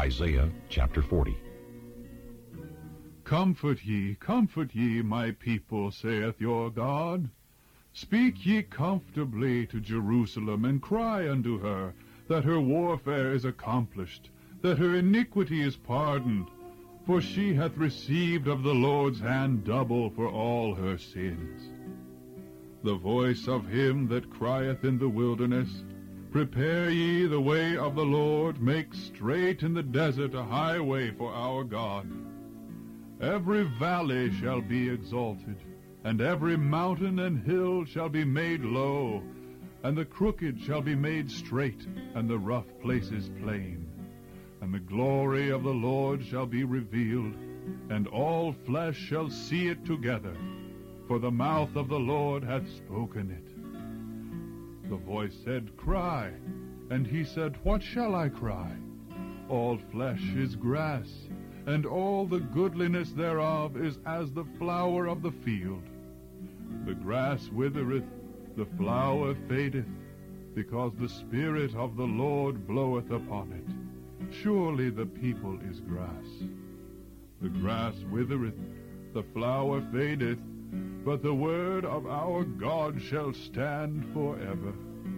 Isaiah chapter 40. Comfort ye, my people, saith your God. Speak ye comfortably to Jerusalem, and cry unto her, that her warfare is accomplished, that her iniquity is pardoned, for she hath received of the Lord's hand double for all her sins. The voice of him that crieth in the wilderness, Prepare ye the way of the Lord, make straight in the desert a highway for our God. Every valley shall be exalted, and every mountain and hill shall be made low, and the crooked shall be made straight, and the rough places plain. And the glory of the Lord shall be revealed, and all flesh shall see it together, for the mouth of the Lord hath spoken it. The voice said, Cry. And he said, What shall I cry? All flesh is grass, and all the goodliness thereof is as the flower of the field. The grass withereth, the flower fadeth, because the Spirit of the Lord bloweth upon it. Surely the people is grass. The grass withereth, the flower fadeth, but the word of our God shall stand forever.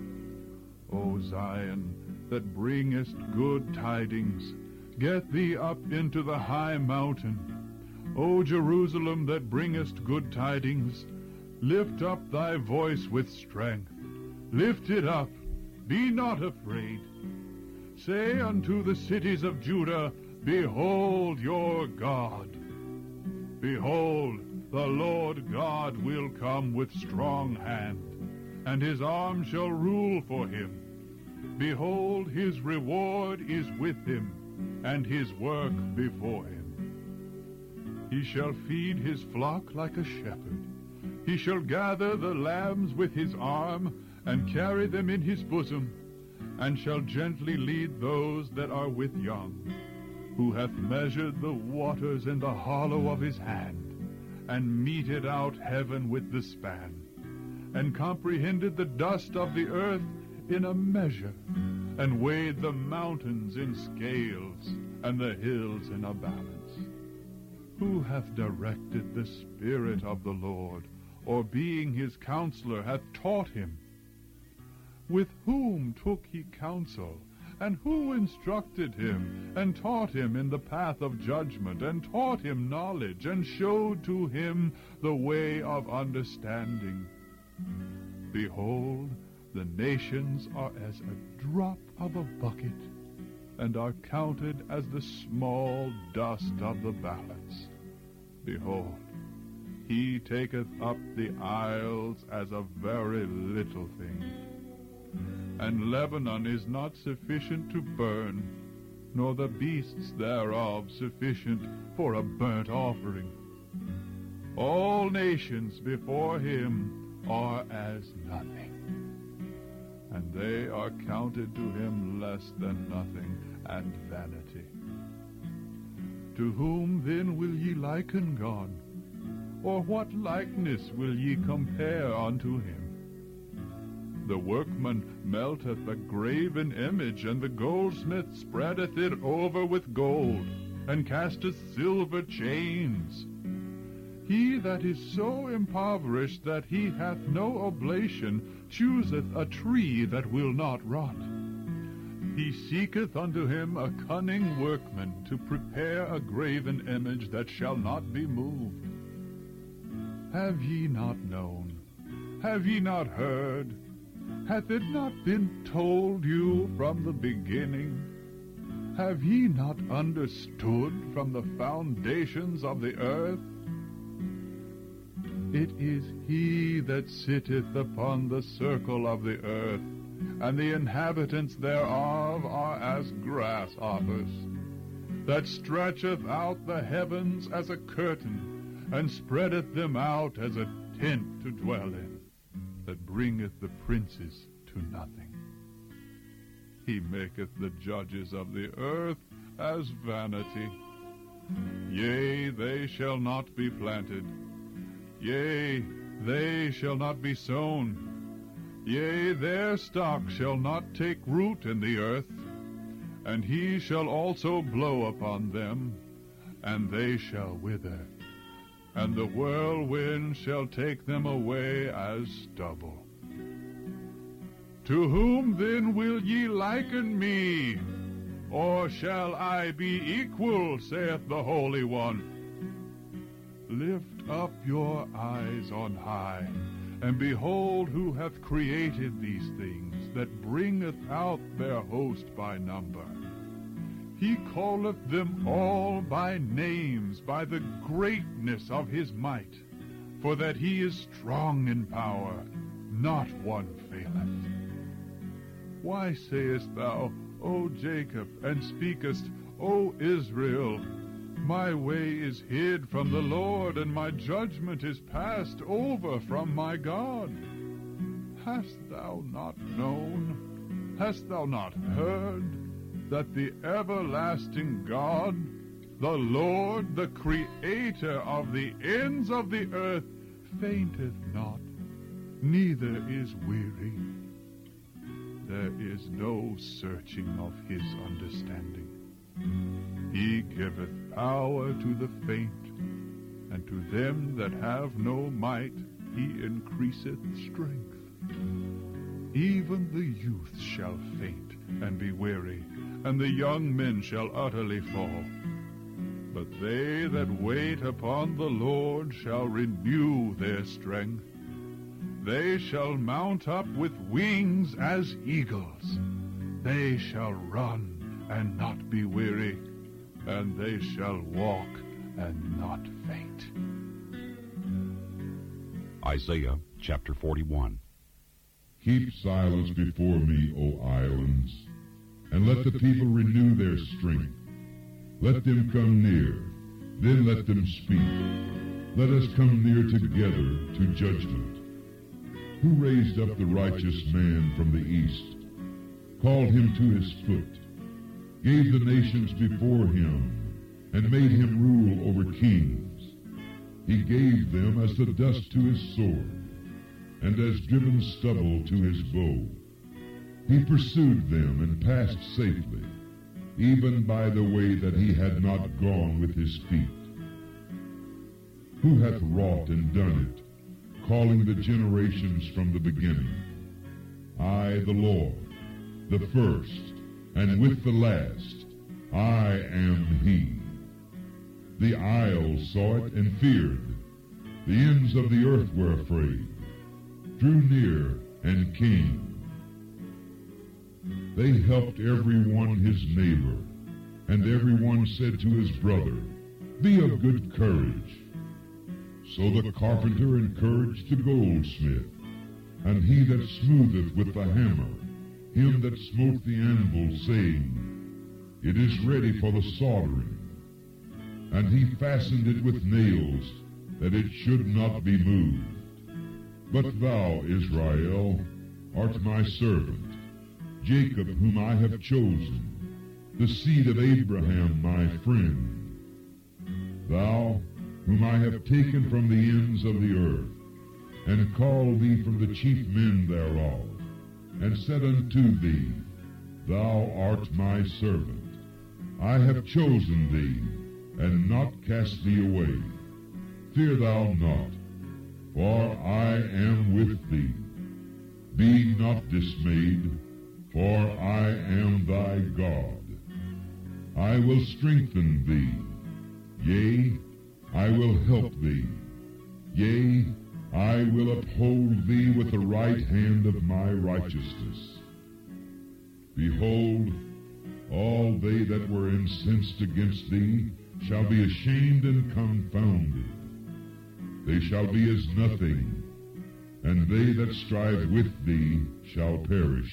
O Zion, that bringest good tidings, get thee up into the high mountain. O Jerusalem, that bringest good tidings, lift up thy voice with strength. Lift it up, be not afraid. Say unto the cities of Judah, Behold your God. Behold, the Lord God will come with strong hand, and his arm shall rule for him. Behold, his reward is with him, and his work before him. He shall feed his flock like a shepherd. He shall gather the lambs with his arm, and carry them in his bosom, and shall gently lead those that are with young, who hath measured the waters in the hollow of his hand, and meted out heaven with the span, and comprehended the dust of the earth in a measure, and weighed the mountains in scales, and the hills in a balance. Who hath directed the Spirit of the Lord, or being his counselor hath taught him? With whom took he counsel, and who instructed him, and taught him in the path of judgment, and taught him knowledge, and showed to him the way of understanding? Behold, the nations are as a drop of a bucket, and are counted as the small dust of the balance. Behold, he taketh up the isles as a very little thing. And Lebanon is not sufficient to burn, nor the beasts thereof sufficient for a burnt offering. All nations before him are as nothing, and they are counted to him less than nothing, and vanity. To whom then will ye liken God? Or what likeness will ye compare unto him? The workman melteth a graven image, and the goldsmith spreadeth it over with gold, and casteth silver chains. He that is so impoverished that he hath no oblation chooseth a tree that will not rot. He seeketh unto him a cunning workman to prepare a graven image that shall not be moved. Have ye not known? Have ye not heard? Hath it not been told you from the beginning? Have ye not understood from the foundations of the earth? It is he that sitteth upon the circle of the earth, and the inhabitants thereof are as grasshoppers, that stretcheth out the heavens as a curtain, and spreadeth them out as a tent to dwell in, that bringeth the princes to nothing. He maketh the judges of the earth as vanity. Yea, they shall not be planted. Yea, they shall not be sown. Yea, their stock shall not take root in the earth. and he shall also blow upon them, and they shall wither, and the whirlwind shall take them away as stubble. To whom then will ye liken me? Or shall I be equal, saith the Holy One? Lift up your eyes on high, and behold who hath created these things, that bringeth out their host by number. He calleth them all by names, by the greatness of his might, for that he is strong in power, not one faileth. Why sayest thou, O Jacob, and speakest, O Israel, my way is hid from the Lord, and my judgment is passed over from my God? Hast thou not known, hast thou not heard, that the everlasting God, the Lord, the Creator of the ends of the earth, fainteth not, neither is weary? There is no searching of his understanding. He giveth power to the faint, and to them that have no might he increaseth strength. Even the youth shall faint and be weary, and the young men shall utterly fall. But they that wait upon the Lord shall renew their strength. They shall mount up with wings as eagles. They shall run and not be weary, and they shall walk and not faint. Isaiah chapter 41. Keep silence before me, O islands, and let the people renew their strength. Let them come near, then let them speak. Let us come near together to judgment. Who raised up the righteous man from the east, called him to his foot, gave the nations before him, and made him rule over kings? He gave them as the dust to his sword, and as driven stubble to his bow. He pursued them and passed safely, even by the way that he had not gone with his feet. Who hath wrought and done it, calling the generations from the beginning? I, the Lord, the first, and with the last, I am he. The isles saw it and feared. The ends of the earth were afraid, drew near and came. They helped every one his neighbor, and every one said to his brother, Be of good courage. So the carpenter encouraged the goldsmith, and he that smootheth with the hammer, him that smote the anvil, saying, It is ready for the soldering. And he fastened it with nails, that it should not be moved. But thou, Israel, art my servant, Jacob whom I have chosen, the seed of Abraham my friend. Thou, whom I have taken from the ends of the earth, and called thee from the chief men thereof, and said unto thee, Thou art my servant. I have chosen thee, and not cast thee away. Fear thou not, for I am with thee. Be not dismayed, for I am thy God. I will strengthen thee, yea, I will help thee. Yea, I will uphold thee with the right hand of my righteousness. Behold, all they that were incensed against thee shall be ashamed and confounded. They shall be as nothing, and they that strive with thee shall perish.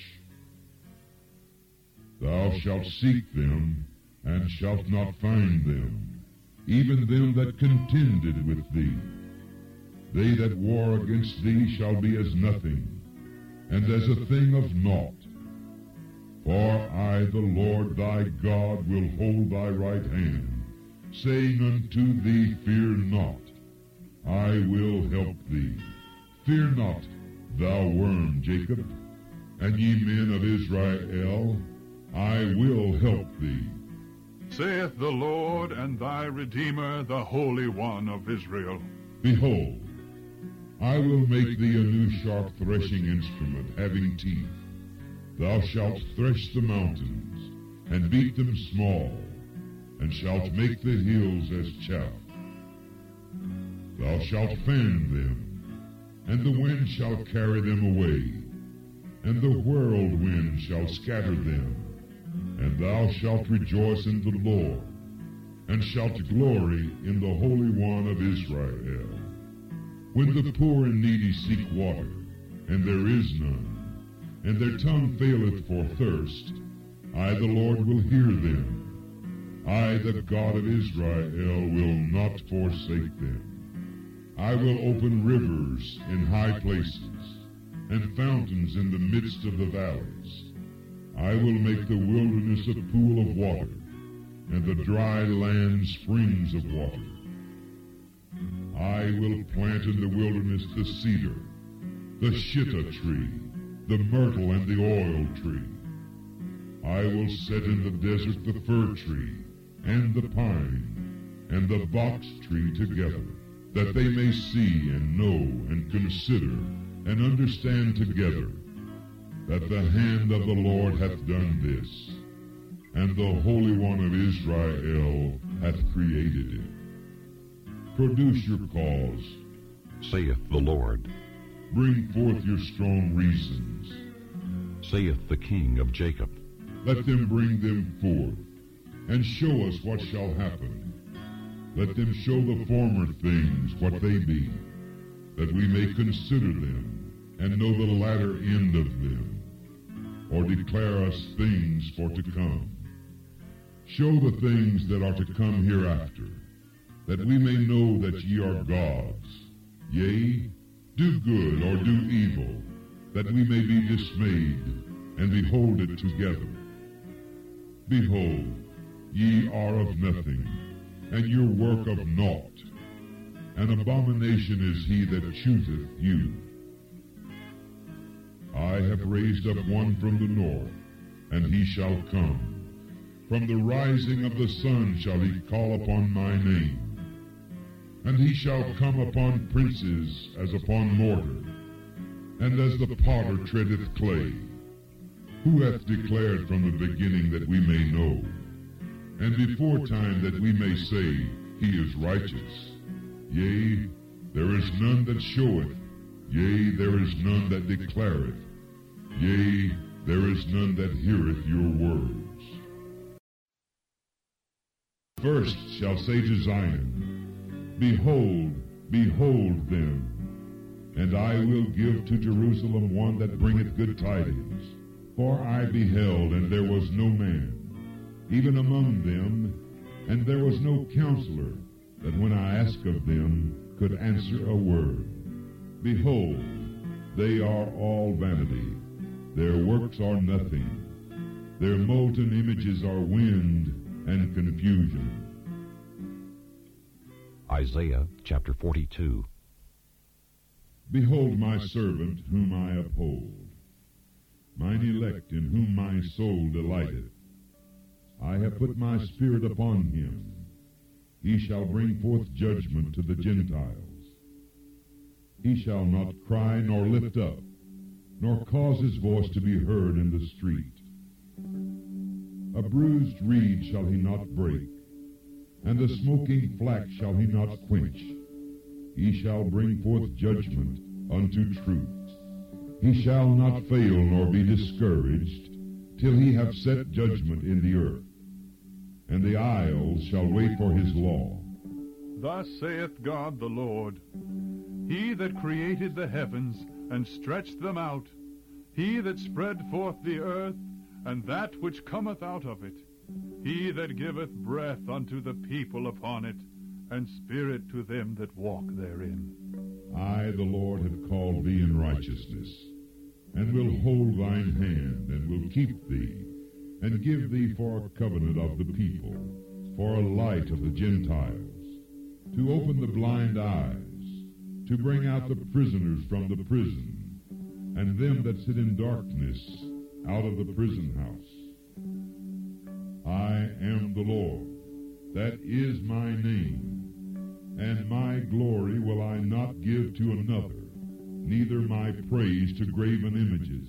Thou shalt seek them, and shalt not find them, even them that contended with thee. They that war against thee shall be as nothing, and as a thing of naught. For I, the Lord thy God, will hold thy right hand, saying unto thee, Fear not, I will help thee. Fear not, thou worm Jacob, and ye men of Israel, I will help thee. Saith the Lord and thy Redeemer, the Holy One of Israel. Behold, I will make thee a new sharp threshing instrument, having teeth. Thou shalt thresh the mountains, and beat them small, and shalt make the hills as chaff. Thou shalt fan them, and the wind shall carry them away, and the whirlwind shall scatter them. And thou shalt rejoice in the Lord, and shalt glory in the Holy One of Israel. When the poor and needy seek water, and there is none, and their tongue faileth for thirst, I the Lord will hear them. I, the God of Israel, will not forsake them. I will open rivers in high places, and fountains in the midst of the valleys. I will make the wilderness a pool of water, and the dry land springs of water. I will plant in the wilderness the cedar, the shittah tree, the myrtle, and the oil tree. I will set in the desert the fir tree, and the pine, and the box tree together, that they may see and know and consider and understand together that the hand of the Lord hath done this, and the Holy One of Israel hath created it. Produce your cause, saith the Lord. Bring forth your strong reasons, saith the King of Jacob. Let them bring them forth, and show us what shall happen. Let them show the former things what they be, that we may consider them, and know the latter end of them, or declare us things for to come. Show the things that are to come hereafter, that we may know that ye are gods. Yea, do good or do evil, that we may be dismayed, and behold it together. Behold, ye are of nothing, and your work of naught. An abomination is he that chooseth you. I have raised up one from the north, and he shall come. From the rising of the sun shall he call upon my name. And he shall come upon princes as upon mortar, and as the potter treadeth clay. Who hath declared from the beginning that we may know, and before time that we may say, He is righteous? Yea, there is none that showeth, yea, there is none that declareth, yea, there is none that heareth your words. First shall say to Zion, Behold, behold them, and I will give to Jerusalem one that bringeth good tidings. For I beheld, and there was no man, even among them, and there was no counselor, that when I asked of them, could answer a word. Behold, they are all vanity, their works are nothing, their molten images are wind and confusion. Isaiah chapter 42. Behold my servant whom I uphold, mine elect in whom my soul delighteth. I have put my spirit upon him. He shall bring forth judgment to the Gentiles. He shall not cry nor lift up, nor cause his voice to be heard in the street. A bruised reed shall he not break, and the smoking flax shall he not quench. He shall bring forth judgment unto truth. He shall not fail nor be discouraged, till he have set judgment in the earth. And the isles shall wait for his law. Thus saith God the Lord, He that created the heavens, and stretched them out, He that spread forth the earth, and that which cometh out of it, He that giveth breath unto the people upon it, and spirit to them that walk therein. I, the Lord, have called thee in righteousness, and will hold thine hand, and will keep thee, and give thee for a covenant of the people, for a light of the Gentiles, to open the blind eyes, to bring out the prisoners from the prison, and them that sit in darkness out of the prison house, Lord, that is my name, and my glory will I not give to another, neither my praise to graven images.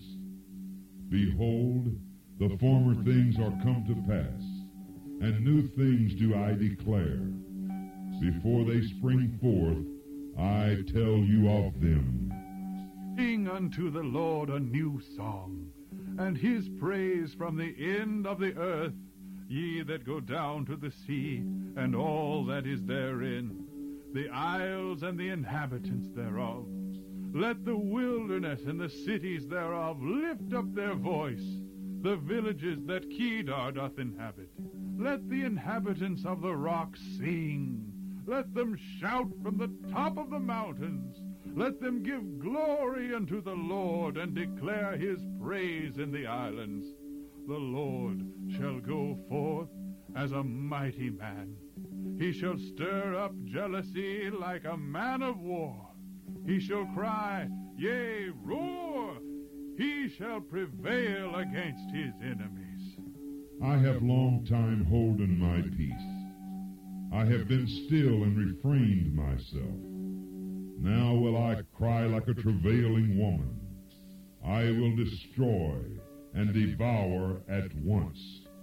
Behold, the former things are come to pass, and new things do I declare. Before they spring forth, I tell you of them. Sing unto the Lord a new song, and his praise from the end of the earth, ye that go down to the sea, and all that is therein, the isles and the inhabitants thereof. Let the wilderness and the cities thereof lift up their voice, the villages that Kedar doth inhabit. Let the inhabitants of the rocks sing. Let them shout from the top of the mountains. Let them give glory unto the Lord, and declare his praise in the islands. The Lord shall go forth as a mighty man. He shall stir up jealousy like a man of war. He shall cry, yea, roar. He shall prevail against his enemies. I have long time holden my peace. I have been still and refrained myself. Now will I cry like a travailing woman. I will destroy and devour at once.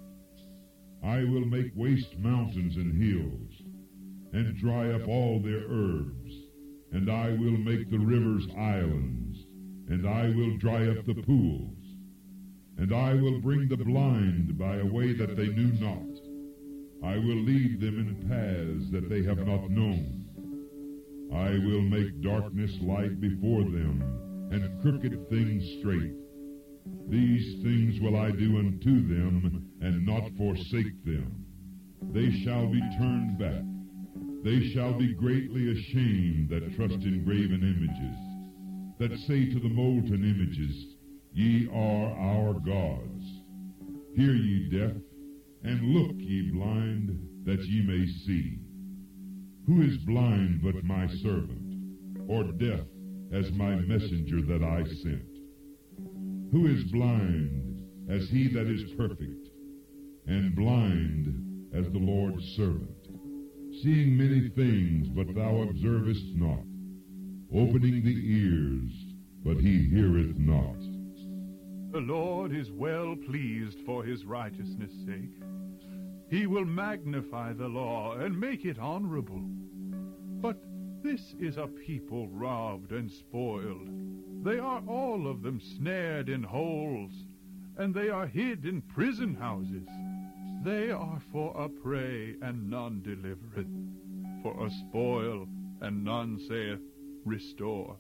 I will make waste mountains and hills, and dry up all their herbs, and I will make the rivers islands, and I will dry up the pools, and I will bring the blind by a way that they knew not. I will lead them in paths that they have not known. I will make darkness light before them, and crooked things straight. These things will I do unto them, and not forsake them. They shall be turned back. They shall be greatly ashamed that trust in graven images, that say to the molten images, Ye are our gods. Hear ye deaf, and look ye blind, that ye may see. Who is blind but my servant, or deaf as my messenger that I sent? Who is blind as he that is perfect, and blind as the Lord's servant? Seeing many things, but thou observest not, opening the ears, but he heareth not. The Lord is well pleased for his righteousness' sake. He will magnify the law and make it honorable. But this is a people robbed and spoiled. They are all of them snared in holes, and they are hid in prison houses. They are for a prey, and none delivereth, for a spoil, and none saith, Restore.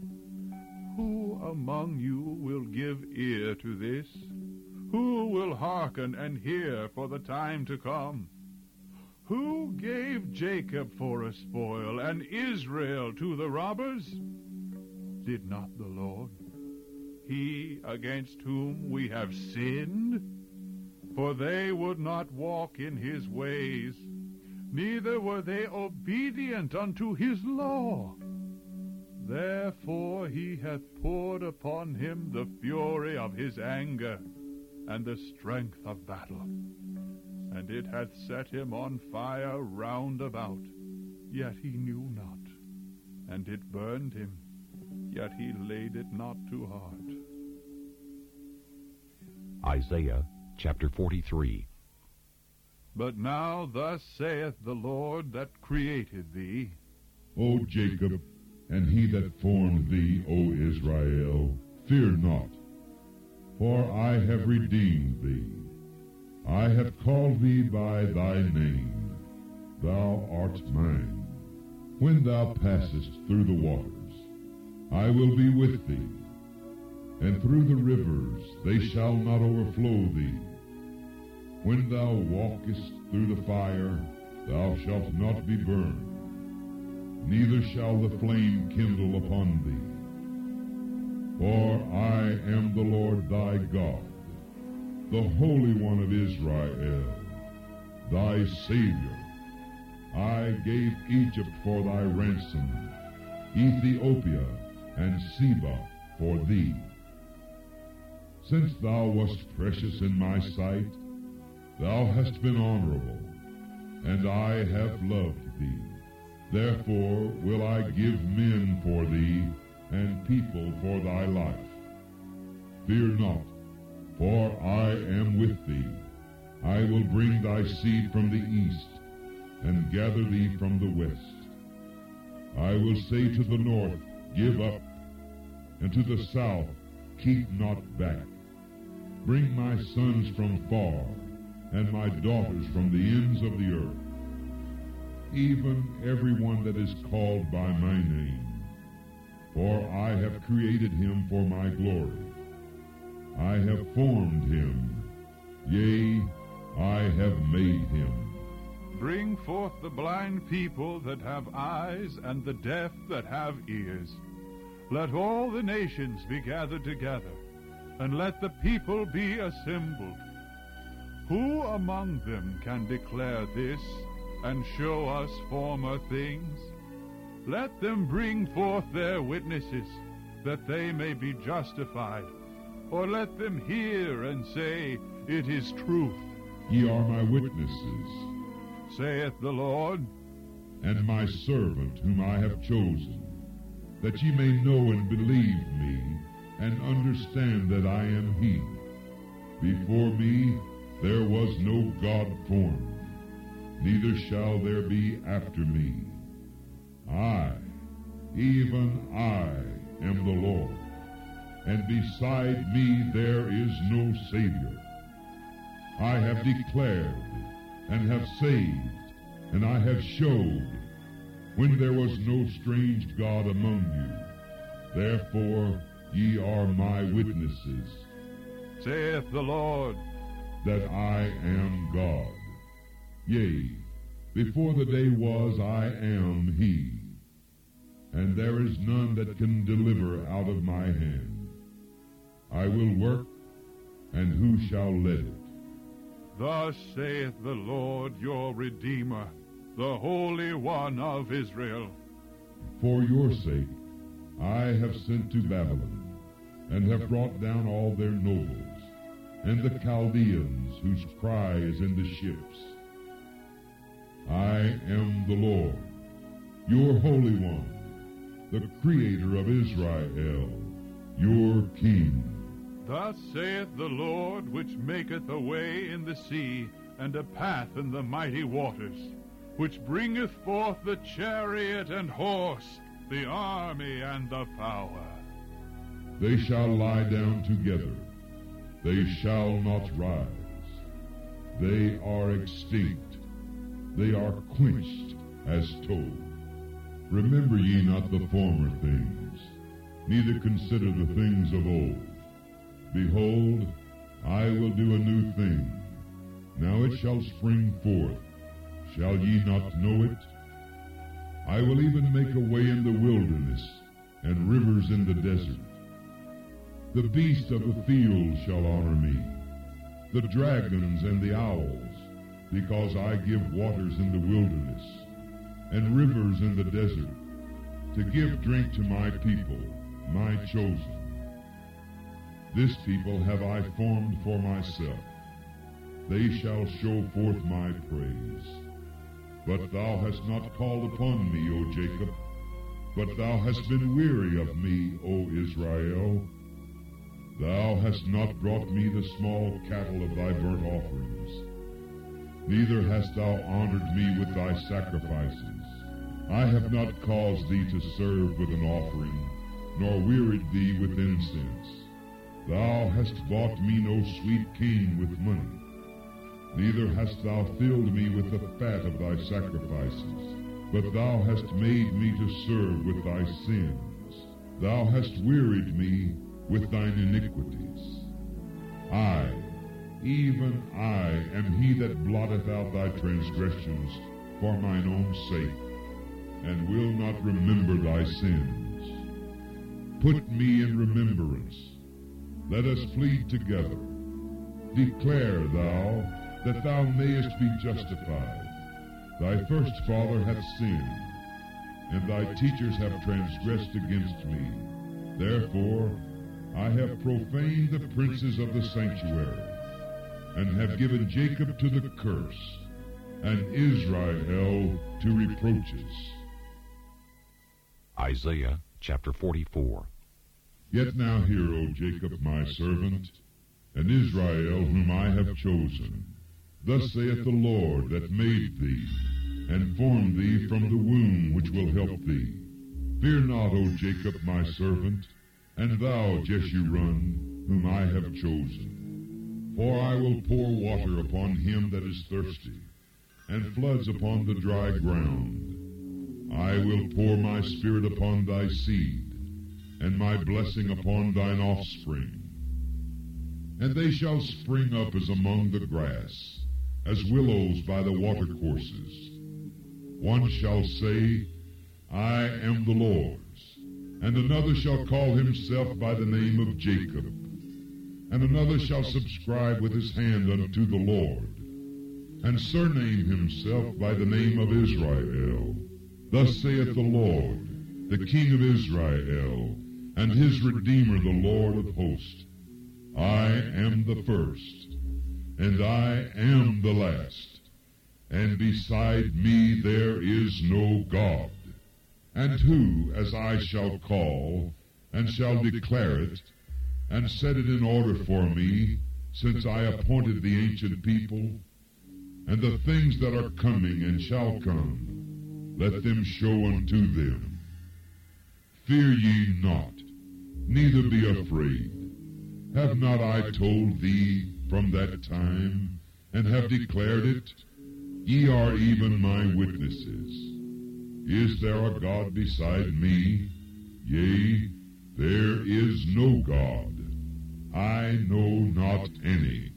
Who among you will give ear to this? Who will hearken and hear for the time to come? Who gave Jacob for a spoil, and Israel to the robbers? Did not the Lord? He against whom we have sinned? For they would not walk in his ways, neither were they obedient unto his law. Therefore he hath poured upon him the fury of his anger, and the strength of battle. And it hath set him on fire round about, yet he knew not. And it burned him, yet he laid it not to heart. Isaiah chapter 43. But now thus saith the Lord that created thee, O Jacob, and he that formed thee, O Israel, fear not, for I have redeemed thee. I have called thee by thy name. Thou art mine. When thou passest through the waters, I will be with thee, and through the rivers they shall not overflow thee. When thou walkest through the fire, thou shalt not be burned, neither shall the flame kindle upon thee. For I am the Lord thy God, the Holy One of Israel, thy Savior. I gave Egypt for thy ransom, Ethiopia and Seba for thee. Since thou wast precious in my sight, thou hast been honorable. and I have loved thee. Therefore will I give men for thee, and people for thy life. Fear not, for I am with thee. I will bring thy seed from the east, and gather thee from the west. I will say to the north, Give up, and to the south, Keep not back. Bring my sons from far, and my daughters from the ends of the earth, even everyone that is called by my name. For I have created him for my glory. I have formed him, yea, I have made him. Bring forth the blind people that have eyes, and the deaf that have ears. Let all the nations be gathered together, and let the people be assembled. Who among them can declare this, and show us former things? Let them bring forth their witnesses, that they may be justified. Or let them hear and say, It is truth. Ye are my witnesses, Saith the Lord, and my servant whom I have chosen, that ye may know and believe me, and understand that I am he. Before me there was no God formed, neither shall there be after me. I, even I, am the Lord, and beside me there is no Savior. I have declared, and have saved, and I have showed, when there was no strange God among you. Therefore ye are my witnesses, saith the Lord, that I am God. Yea, before the day was, I am he, and there is none that can deliver out of my hand. I will work, and who shall let it? Thus saith the Lord your Redeemer, the Holy One of Israel. For your sake I have sent to Babylon, and have brought down all their nobles, and the Chaldeans whose cry is in the ships. I am the Lord, your Holy One, the Creator of Israel, your King. Thus saith the Lord, which maketh a way in the sea, and a path in the mighty waters, which bringeth forth the chariot and horse, the army and the power. They shall lie down together, they shall not rise. They are extinct, they are quenched as tow. Remember ye not the former things, neither consider the things of old. Behold, I will do a new thing. Now it shall spring forth. Shall ye not know it? I will even make a way in the wilderness, and rivers in the desert. The beasts of the field shall honor me, the dragons and the owls, because I give waters in the wilderness, and rivers in the desert, to give drink to my people, my chosen. This people have I formed for myself. They shall show forth my praise. But thou hast not called upon me, O Jacob, but thou hast been weary of me, O Israel. Thou hast not brought me the small cattle of thy burnt offerings, neither hast thou honored me with thy sacrifices. I have not caused thee to serve with an offering, nor wearied thee with incense. Thou hast bought me no sweet king with money, neither hast thou filled me with the fat of thy sacrifices. But thou hast made me to serve with thy sins. Thou hast wearied me with thine iniquities. I, even I, am he that blotteth out thy transgressions for mine own sake, and will not remember thy sins. Put me in remembrance. Let us plead together. Declare thou, that thou mayest be justified. Thy first father hath sinned, and thy teachers have transgressed against me. Therefore I have profaned the princes of the sanctuary, and have given Jacob to the curse, and Israel to reproaches. Isaiah chapter 44. Yet now hear, O Jacob my servant, and Israel whom I have chosen. Thus saith the Lord that made thee, and formed thee from the womb, which will help thee. Fear not, O Jacob my servant, and thou Jeshurun, whom I have chosen. For I will pour water upon him that is thirsty, and floods upon the dry ground. I will pour my spirit upon thy seed, and my blessing upon thine offspring. And they shall spring up as among the grass, as willows by the watercourses. One shall say, I am the Lord's, and another shall call himself by the name of Jacob, and another shall subscribe with his hand unto the Lord, and surname himself by the name of Israel. Thus saith the Lord, the King of Israel, and his Redeemer, the Lord of hosts, I am the first, and I am the last, and beside me there is no God. And who, as I shall call, and shall declare it, and set it in order for me, since I appointed the ancient people, and the things that are coming and shall come, let them show unto them. Fear ye not, neither be afraid. Have not I told thee from that time, and have declared it? Ye are even my witnesses. Is there a God beside me? Yea, there is no God. I know not any.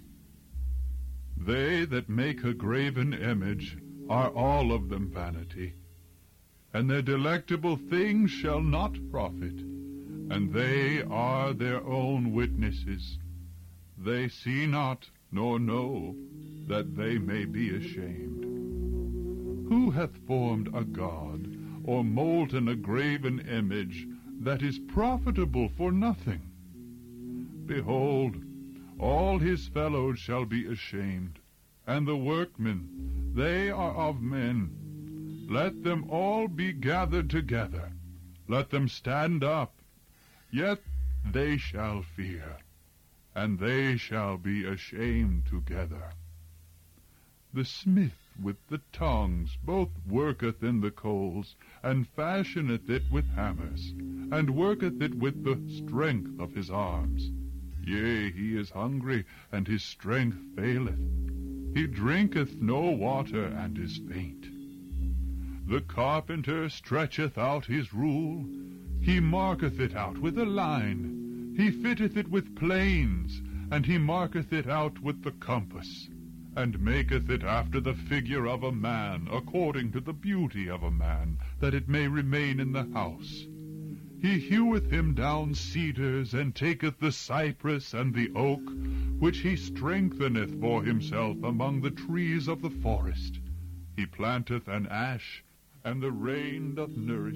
They that make a graven image are all of them vanity, and their delectable things shall not profit, and they are their own witnesses. They see not, nor know, that they may be ashamed. Who hath formed a god, or molten a graven image, that is profitable for nothing? Behold, all his fellows shall be ashamed, and the workmen, they are of men. Let them all be gathered together, let them stand up, yet they shall fear, and they shall be ashamed together. The smith with the tongs both worketh in the coals, and fashioneth it with hammers, and worketh it with the strength of his arms. Yea, he is hungry, and his strength faileth. He drinketh no water, and is faint. The carpenter stretcheth out his rule, he marketh it out with a line. He fitteth it with planes, and he marketh it out with the compass, and maketh it after the figure of a man, according to the beauty of a man, that it may remain in the house. He heweth him down cedars, and taketh the cypress and the oak, which he strengtheneth for himself among the trees of the forest. He planteth an ash, and the rain doth nourish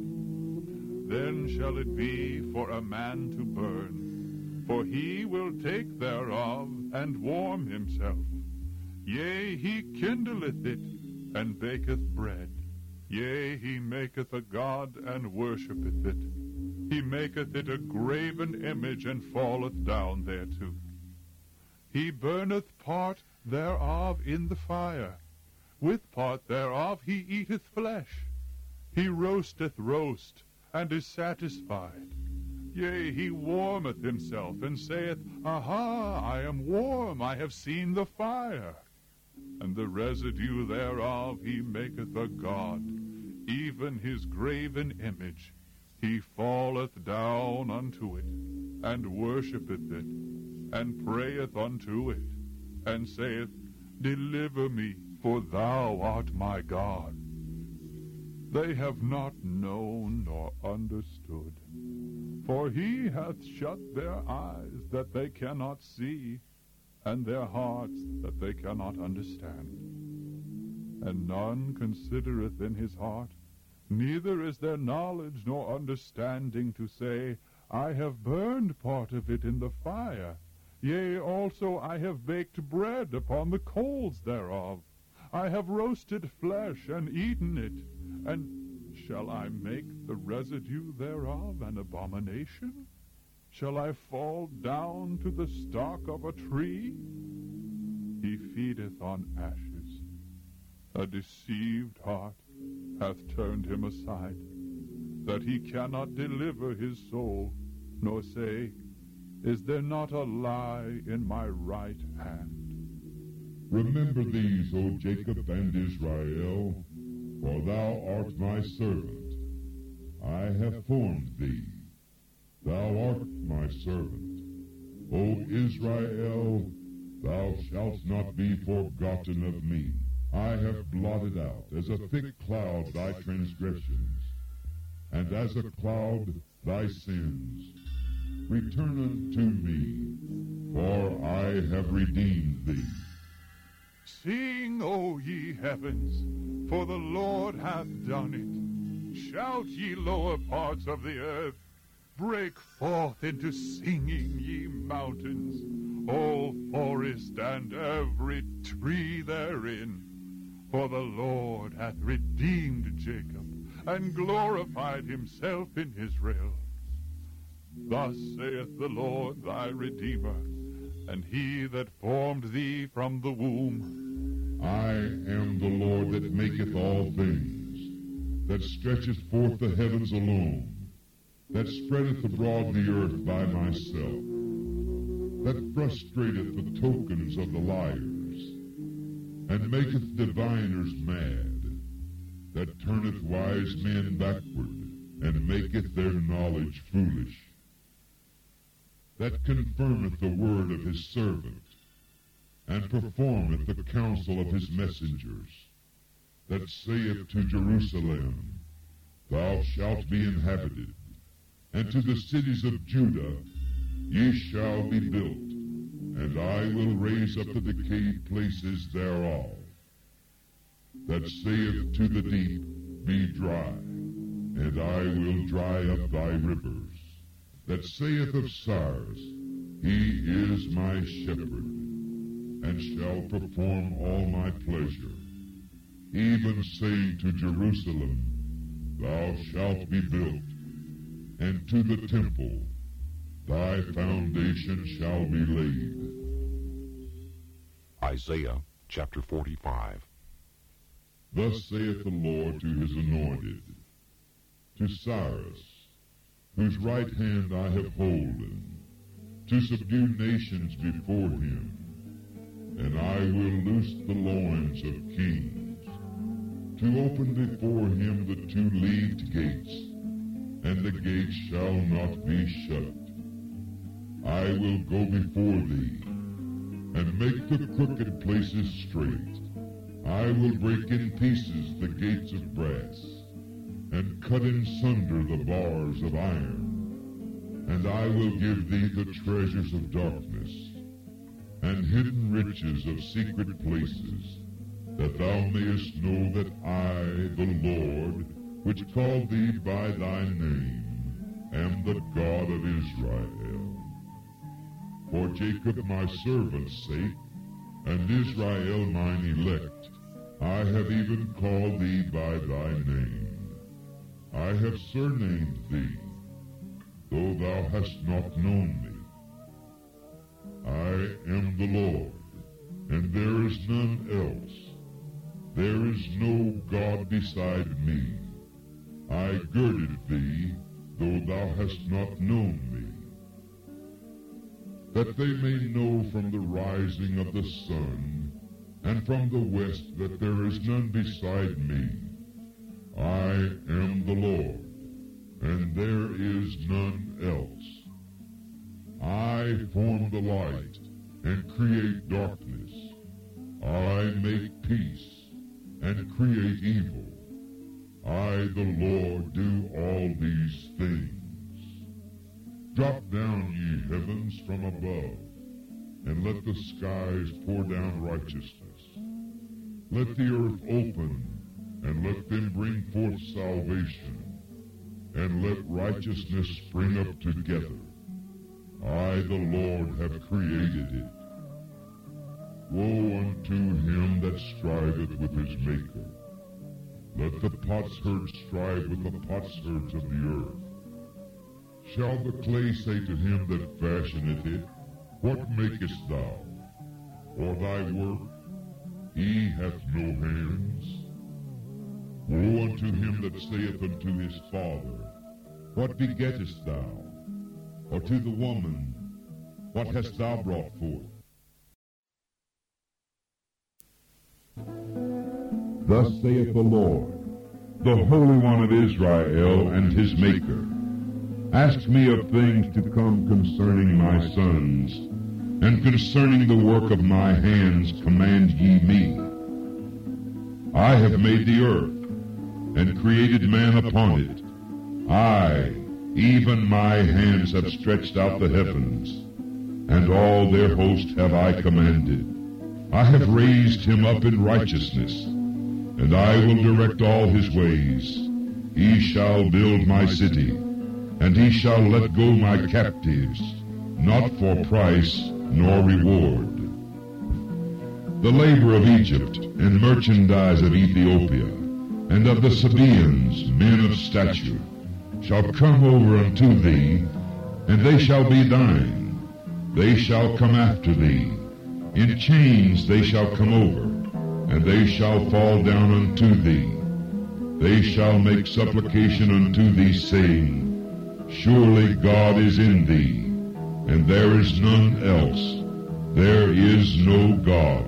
it. Then shall it be for a man to burn, for he will take thereof, and warm himself. Yea, he kindleth it, and baketh bread. Yea, he maketh a god, and worshippeth it. He maketh it a graven image, and falleth down thereto. He burneth part thereof in the fire. With part thereof he eateth flesh. He roasteth roast, and is satisfied. Yea, he warmeth himself, and saith, Aha, I am warm, I have seen the fire. And the residue thereof he maketh a god, even his graven image. He falleth down unto it, and worshippeth it, and prayeth unto it, and saith, Deliver me, for thou art my God. They have not known nor understood, for he hath shut their eyes that they cannot see, and their hearts that they cannot understand. And none considereth in his heart, neither is there knowledge nor understanding to say, I have burned part of it in the fire. Yea, also I have baked bread upon the coals thereof. I have roasted flesh and eaten it, and shall I make the residue thereof an abomination? Shall I fall down to the stalk of a tree? He feedeth on ashes. A deceived heart hath turned him aside, that he cannot deliver his soul, nor say, Is there not a lie in my right hand? Remember these, O Jacob and Israel, for thou art my servant. I have formed thee. Thou art my servant. O Israel, thou shalt not be forgotten of me. I have blotted out as a thick cloud thy transgressions, and as a cloud thy sins. Return unto me, for I have redeemed thee. Sing, O ye heavens, for the Lord hath done it. Shout, ye lower parts of the earth. Break forth into singing, ye mountains, all forest and every tree therein. For the Lord hath redeemed Jacob, and glorified himself in Israel. Thus saith the Lord thy Redeemer, and he that formed thee from the womb. I am the Lord that maketh all things, that stretcheth forth the heavens alone, that spreadeth abroad the earth by myself, that frustrateth the tokens of the liars, and maketh diviners mad, that turneth wise men backward, and maketh their knowledge foolish, that confirmeth the word of his servant, and performeth the counsel of his messengers, that saith to Jerusalem, Thou shalt be inhabited, and to the cities of Judah, Ye shall be built, and I will raise up the decayed places thereof, that saith to the deep, Be dry, and I will dry up thy rivers, that saith of Cyrus, He is my shepherd, and shall perform all my pleasure, even saying to Jerusalem, Thou shalt be built, and to the temple, Thy foundation shall be laid. Isaiah chapter 45. Thus saith the Lord to his anointed, to Cyrus, whose right hand I have holden, to subdue nations before him, and I will loose the loins of kings, to open before him the two-leaved gates, and the gates shall not be shut. I will go before thee, and make the crooked places straight. I will break in pieces the gates of brass, and cut in sunder the bars of iron. And I will give thee the treasures of darkness, and hidden riches of secret places, that thou mayest know that I, the Lord, which called thee by thy name, am the God of Israel. For Jacob my servant's sake, and Israel mine elect, I have even called thee by thy name. I have surnamed thee, though thou hast not known me. I am the Lord, and there is none else. There is no God beside me. I girded thee, though thou hast not known me, that they may know from the rising of the sun, and from the west, that there is none beside me. I am the Lord, and there is none else. I form the light, and create darkness. I make peace, and create evil. I, the Lord, do all these things. Drop down, ye heavens, from above, and let the skies pour down righteousness. Let the earth open, and let them bring forth salvation, and let righteousness spring up together. I, the Lord, have created it. Woe unto him that striveth with his Maker. Let the potsherd strive with the potsherds of the earth. Shall the clay say to him that fashioneth it, What makest thou? Or thy work, He hath no hands. Woe unto him that saith unto his father, What begettest thou? Or to the woman, What hast thou brought forth? Thus saith the Lord, the Holy One of Israel and his Maker. Ask me of things to come concerning my sons, and concerning the work of my hands command ye me. I have made the earth, and created man upon it. I, even my hands, have stretched out the heavens, and all their host have I commanded. I have raised him up in righteousness, and I will direct all his ways. He shall build my city, and he shall let go my captives, not for price nor reward. The labor of Egypt, and merchandise of Ethiopia, and of the Sabaeans, men of stature, shall come over unto thee, and they shall be thine. They shall come after thee. In chains they shall come over, and they shall fall down unto thee. They shall make supplication unto thee, saying, Surely God is in thee, and there is none else. There is no God.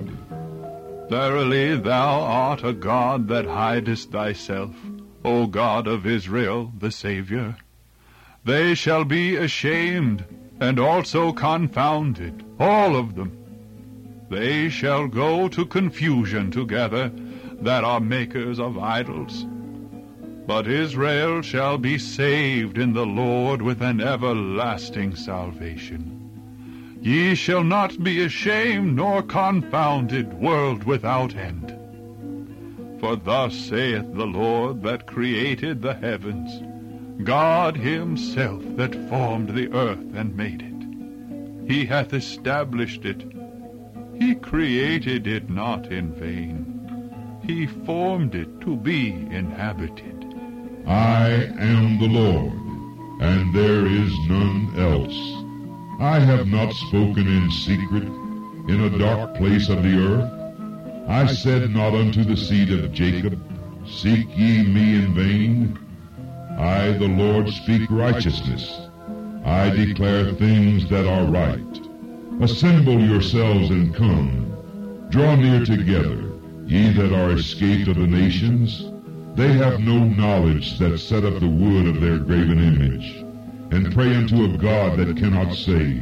Verily thou art a God that hidest thyself, O God of Israel, the Saviour. They shall be ashamed, and also confounded, all of them. They shall go to confusion together, that are makers of idols. But Israel shall be saved in the Lord with an everlasting salvation. Ye shall not be ashamed nor confounded, world without end. For thus saith the Lord that created the heavens, God himself that formed the earth and made it. He hath established it. He created it not in vain. He formed it to be inhabited. I am the Lord, and there is none else. I have not spoken in secret, in a dark place of the earth. I said not unto the seed of Jacob, Seek ye me in vain. I, the Lord, speak righteousness. I declare things that are right. Assemble yourselves and come. Draw near together, ye that are escaped of the nations. They have no knowledge that set up the wood of their graven image, and pray unto a God that cannot save.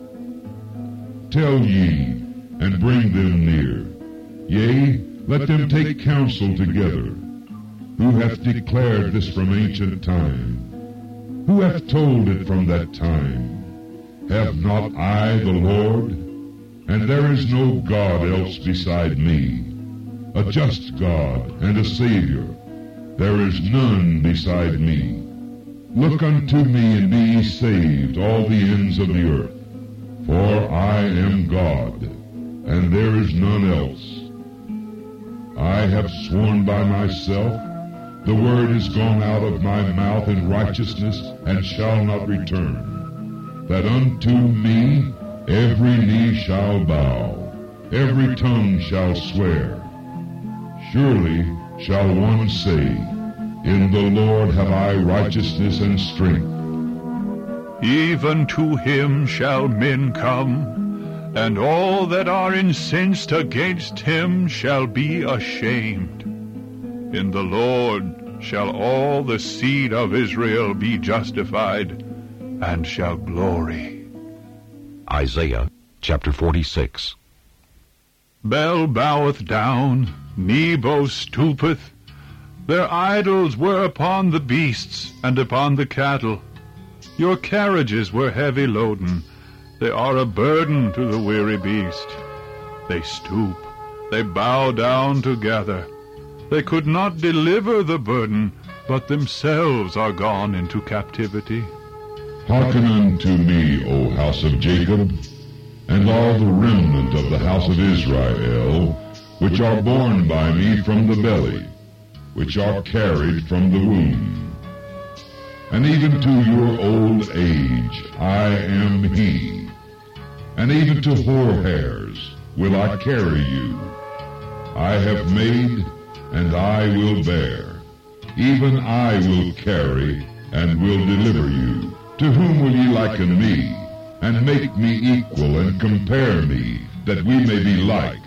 Tell ye, and bring them near. Yea, let them take counsel together. Who hath declared this from ancient time? Who hath told it from that time? Have not I the Lord? And there is no God else beside me, a just God and a Savior. There is none beside me. Look unto me and be ye saved, all the ends of the earth. For I am God, and there is none else. I have sworn by myself, the word is gone out of my mouth in righteousness, and shall not return, that unto me every knee shall bow, every tongue shall swear. Surely shall one say, In the Lord have I righteousness and strength. Even to him shall men come, and all that are incensed against him shall be ashamed. In the Lord shall all the seed of Israel be justified, and shall glory. Isaiah chapter 46. Bel boweth down, Nebo stoopeth. Their idols were upon the beasts and upon the cattle. Your carriages were heavy loaden. They are a burden to the weary beast. They stoop, they bow down together. They could not deliver the burden, but themselves are gone into captivity. Hearken unto me, O house of Jacob, and all the remnant of the house of Israel, which are born by me from the belly, which are carried from the womb. And even to your old age I am he, and even to hoar hairs will I carry you. I have made, and I will bear. Even I will carry, and will deliver you. To whom will ye liken me, and make me equal, and compare me, that we may be like?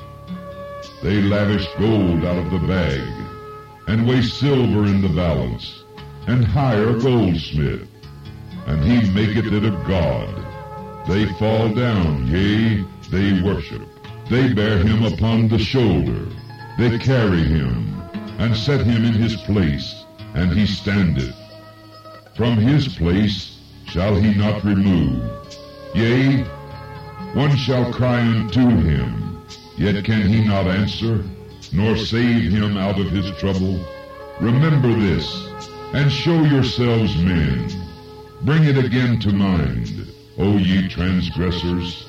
They lavish gold out of the bag, and weigh silver in the balance, and hire a goldsmith, and he maketh it a god. They fall down, yea, they worship. They bear him upon the shoulder. They carry him, and set him in his place, and he standeth. From his place shall he not remove. Yea, one shall cry unto him, yet can he not answer, nor save him out of his trouble. Remember this, and show yourselves men. Bring it again to mind, O ye transgressors.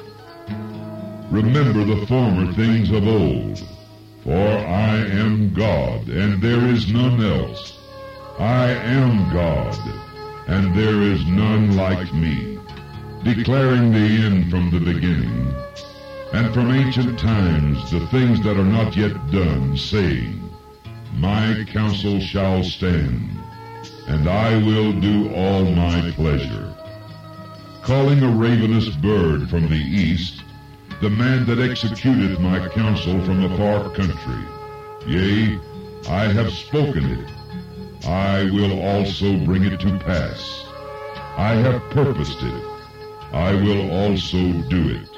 Remember the former things of old. For I am God, and there is none else. I am God, and there is none like me, declaring the end from the beginning, and from ancient times the things that are not yet done, saying, My counsel shall stand, and I will do all my pleasure. Calling a ravenous bird from the east, the man that executeth my counsel from a far country. Yea, I have spoken it. I will also bring it to pass. I have purposed it. I will also do it.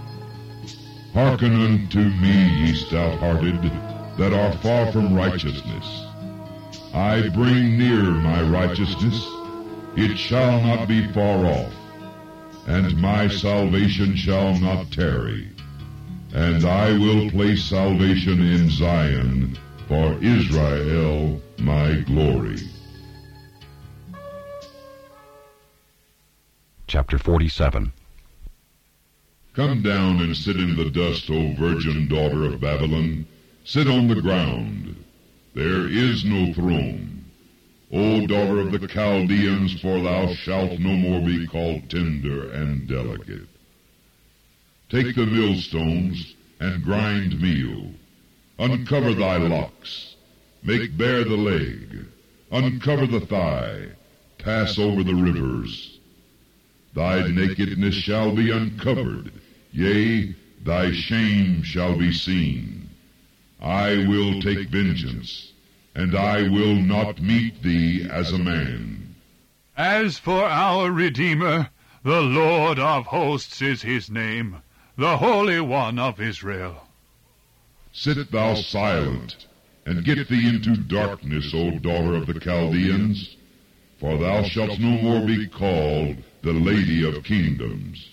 Hearken unto me, ye stout-hearted, that are far from righteousness. I bring near my righteousness. It shall not be far off. And my salvation shall not tarry. And I will place salvation in Zion, for Israel my glory. Chapter 47. Come down and sit in the dust, O virgin daughter of Babylon. Sit on the ground. There is no throne. O daughter of the Chaldeans, for thou shalt no more be called tender and delicate. Take the millstones and grind meal. Uncover thy locks. Make bare the leg. Uncover the thigh. Pass over the rivers. Thy nakedness shall be uncovered. Yea, thy shame shall be seen. I will take vengeance, and I will not meet thee as a man. As for our Redeemer, the Lord of hosts is his name, the Holy One of Israel. Sit thou silent, and get thee into darkness, O daughter of the Chaldeans, for thou shalt no more be called the Lady of Kingdoms.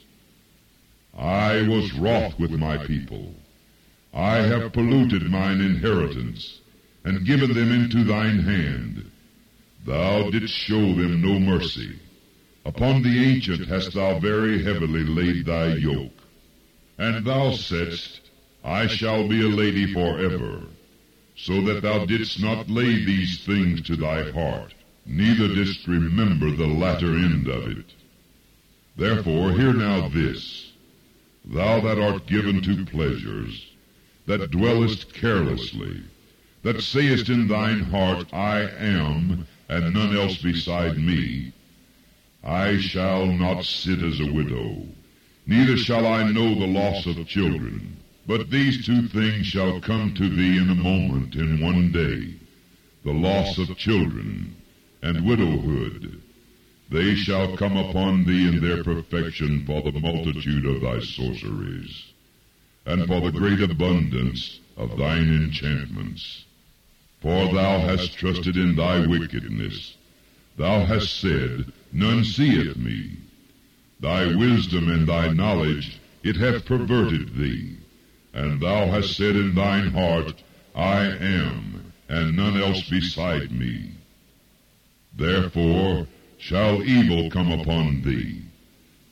I was wroth with my people. I have polluted mine inheritance, and given them into thine hand. Thou didst show them no mercy. Upon the ancient hast thou very heavily laid thy yoke. And thou saidst, I shall be a lady forever, so that thou didst not lay these things to thy heart, neither didst remember the latter end of it. Therefore hear now this, thou that art given to pleasures, that dwellest carelessly, that sayest in thine heart, I am, and none else beside me. I shall not sit as a widow, neither shall I know the loss of children. But these two things shall come to thee in a moment, in one day, the loss of children and widowhood. They shall come upon thee in their perfection for the multitude of thy sorceries, and for the great abundance of thine enchantments. For thou hast trusted in thy wickedness. Thou hast said, None seeth me. Thy wisdom and thy knowledge, it hath perverted thee. And thou hast said in thine heart, I am, and none else beside me. Therefore shall evil come upon thee.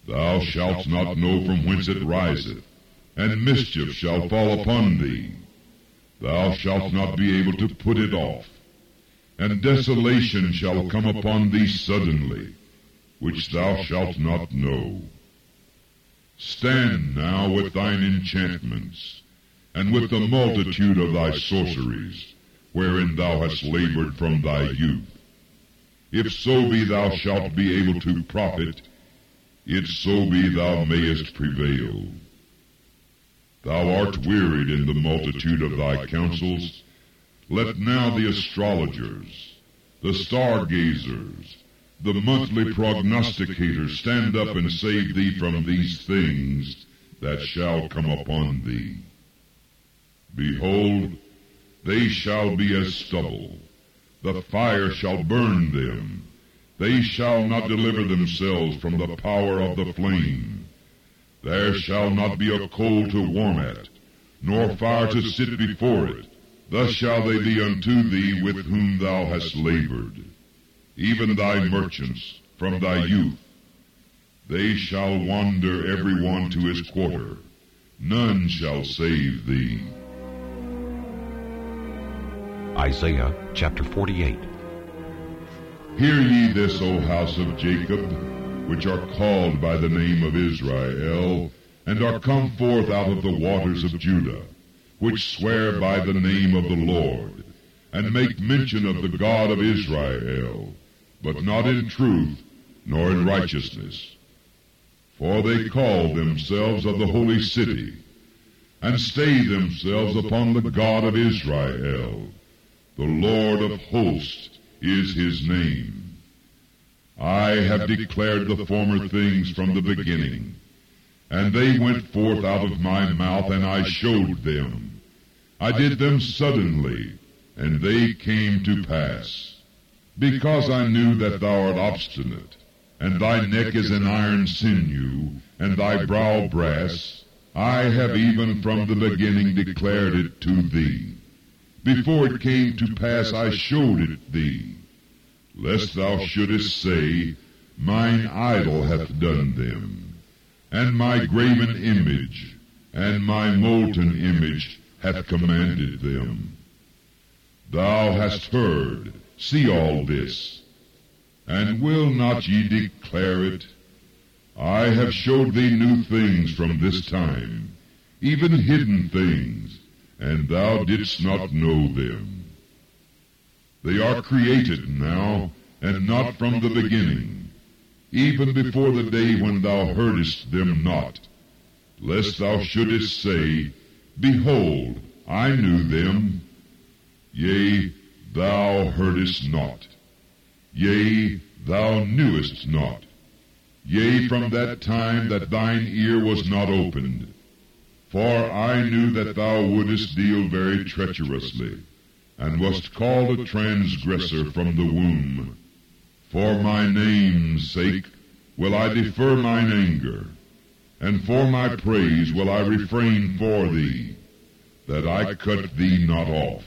Thou shalt not know from whence it riseth, and mischief shall fall upon thee. Thou shalt not be able to put it off. And desolation shall come upon thee suddenly, which thou shalt not know. Stand now with thine enchantments, and with the multitude of thy sorceries, wherein thou hast labored from thy youth. If so be thou shalt be able to profit, it so be thou mayest prevail. Thou art wearied in the multitude of thy counsels. Let now the astrologers, the stargazers, the monthly prognosticators stand up and save thee from these things that shall come upon thee. Behold, they shall be as stubble. The fire shall burn them. They shall not deliver themselves from the power of the flame. There shall not be a coal to warm at, nor fire to sit before it. Thus shall they be unto thee with whom thou hast labored, even thy merchants from thy youth. They shall wander every one to his quarter. None shall save thee. Isaiah chapter 48. Hear ye this, O house of Jacob, which are called by the name of Israel, and are come forth out of the waters of Judah, which swear by the name of the Lord, and make mention of the God of Israel, but not in truth, nor in righteousness. For they call themselves of the holy city, and stay themselves upon the God of Israel. The Lord of hosts is his name. I have declared the former things from the beginning, and they went forth out of my mouth, and I showed them. I did them suddenly, and they came to pass. Because I knew that thou art obstinate, and thy neck is an iron sinew, and thy brow brass, I have even from the beginning declared it to thee. Before it came to pass I showed it thee, lest thou shouldest say, Mine idol hath done them, and my graven image, and my molten image hath commanded them. Thou hast heard, see all this, and will not ye declare it? I have showed thee new things from this time, even hidden things, and thou didst not know them. They are created now, and not from the beginning, even before the day when thou heardest them not, lest thou shouldest say, Behold, I knew them. Yea, thou heardest not. Yea, thou knewest not. Yea, from that time that thine ear was not opened. For I knew that thou wouldest deal very treacherously, and wast called a transgressor from the womb. For my name's sake will I defer mine anger, and for my praise will I refrain for thee, that I cut thee not off.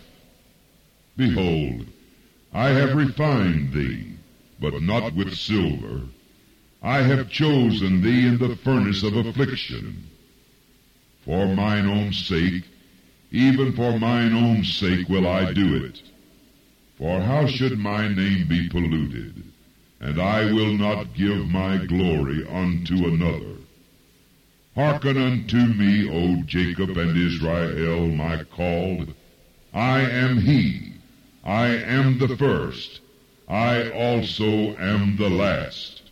Behold, I have refined thee, but not with silver. I have chosen thee in the furnace of affliction. For mine own sake, even for mine own sake will I do it. For how should my name be polluted? And I will not give my glory unto another. Hearken unto me, O Jacob and Israel, my called. I am he. I am the first. I also am the last.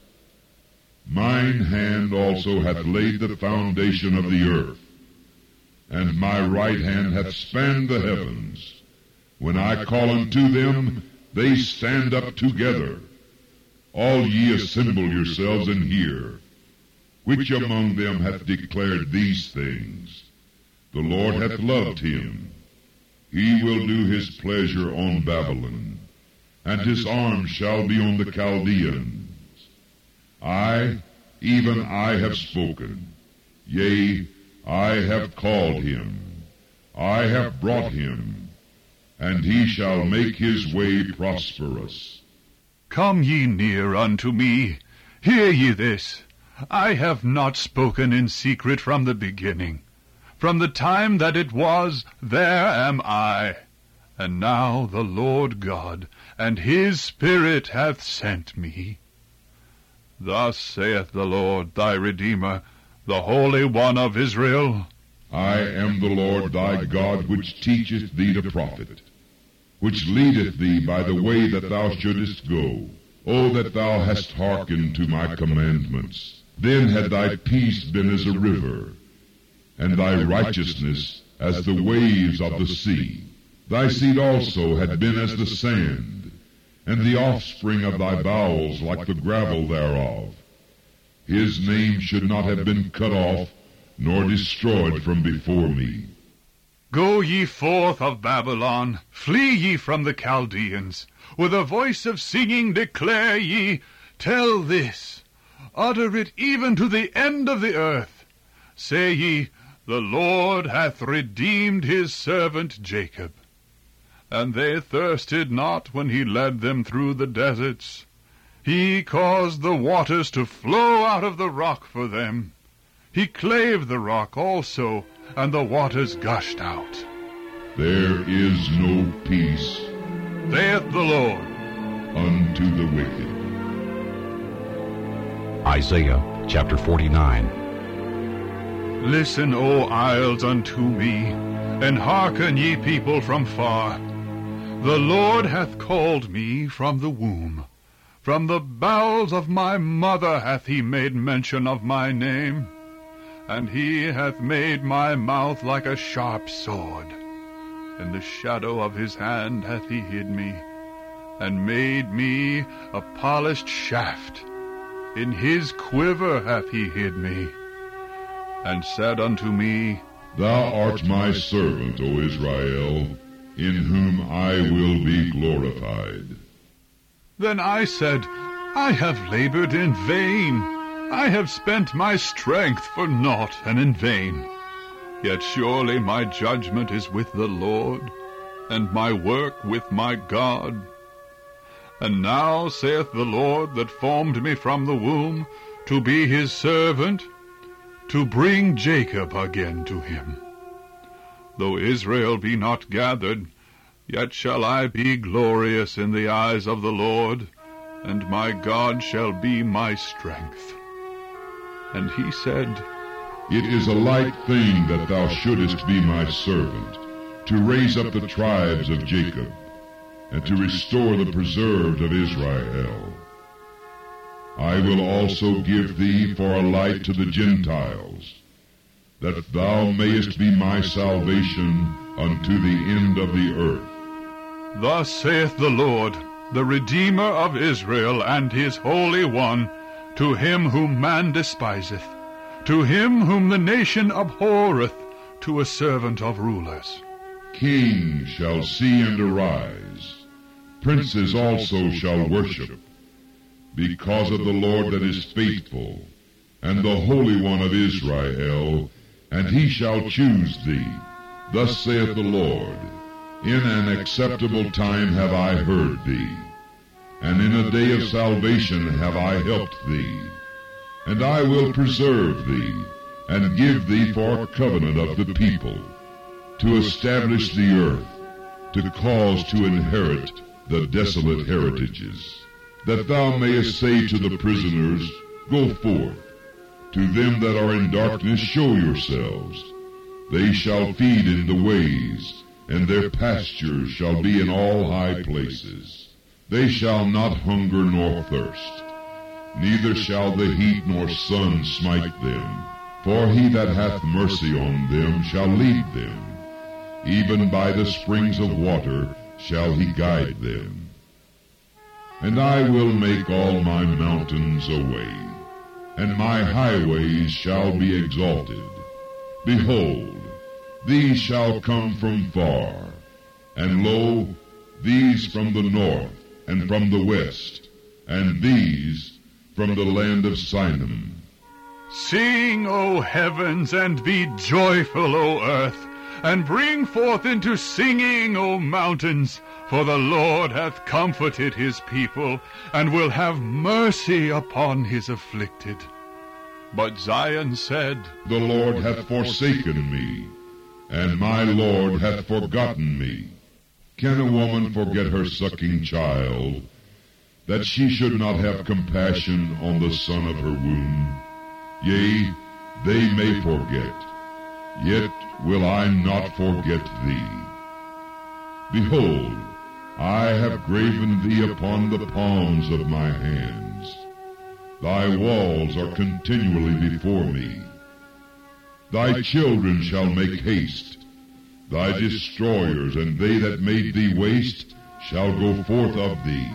Mine hand also hath laid the foundation of the earth, and my right hand hath spanned the heavens. When I call unto them, they stand up together. All ye assemble yourselves and hear. Which among them hath declared these things? The Lord hath loved him. He will do his pleasure on Babylon, and his arm shall be on the Chaldeans. I, even I have spoken. Yea, I have called him. I have brought him, and he shall make his way prosperous. Come ye near unto me, hear ye this. I have not spoken in secret from the beginning. From the time that it was, there am I. And now the Lord God and his Spirit hath sent me. Thus saith the Lord thy Redeemer, the Holy One of Israel. I am the Lord thy God, which teacheth thee to profit, which leadeth thee by the way that thou shouldest go. O that thou hast hearkened to my commandments! Then had thy peace been as a river, and thy righteousness as the waves of the sea. Thy seed also had been as the sand, and the offspring of thy bowels like the gravel thereof. His name should not have been cut off, nor destroyed from before me. Go ye forth of Babylon, flee ye from the Chaldeans. With a voice of singing declare ye, tell this, utter it even to the end of the earth. Say ye, the Lord hath redeemed his servant Jacob. And they thirsted not when he led them through the deserts. He caused the waters to flow out of the rock for them. He clave the rock also, and the waters gushed out. There is no peace, saith the Lord, unto the wicked. Isaiah chapter 49. Listen, O isles, unto me, and hearken, ye people from far. The Lord hath called me from the womb. From the bowels of my mother hath he made mention of my name. And he hath made my mouth like a sharp sword. In the shadow of his hand hath he hid me, and made me a polished shaft. In his quiver hath he hid me, and said unto me, Thou art my servant, O Israel, in whom I will be glorified. Then I said, I have labored in vain. I have spent my strength for naught and in vain. Yet surely my judgment is with the Lord, and my work with my God. And now saith the Lord that formed me from the womb, to be his servant, to bring Jacob again to him. Though Israel be not gathered, yet shall I be glorious in the eyes of the Lord, and my God shall be my strength. And he said, It is a light thing that thou shouldest be my servant, to raise up the tribes of Jacob, and to restore the preserved of Israel. I will also give thee for a light to the Gentiles, that thou mayest be my salvation unto the end of the earth. Thus saith the Lord, the Redeemer of Israel, and his Holy One, to him whom man despiseth, to him whom the nation abhorreth, to a servant of rulers. Kings shall see and arise, princes also shall worship, because of the Lord that is faithful, and the Holy One of Israel, and he shall choose thee. Thus saith the Lord, In an acceptable time have I heard thee, and in a day of salvation have I helped thee. And I will preserve thee, and give thee for a covenant of the people, to establish the earth, to cause to inherit the desolate heritages, that thou mayest say to the prisoners, Go forth. To them that are in darkness show yourselves. They shall feed in the ways, and their pastures shall be in all high places. They shall not hunger nor thirst, neither shall the heat nor sun smite them. For he that hath mercy on them shall lead them. Even by the springs of water shall he guide them. And I will make all my mountains a way, and my highways shall be exalted. Behold, these shall come from far, and lo, these from the north, and from the west, and these from the land of Sinim. Sing, O heavens, and be joyful, O earth, and bring forth into singing, O mountains, for the Lord hath comforted his people, and will have mercy upon his afflicted. But Zion said, The Lord hath forsaken me, and my Lord hath forgotten me. Can a woman forget her sucking child, that she should not have compassion on the son of her womb? Yea, they may forget, yet will I not forget thee. Behold, I have graven thee upon the palms of my hands. Thy walls are continually before me. Thy children shall make haste. Thy destroyers and they that made thee waste shall go forth of thee.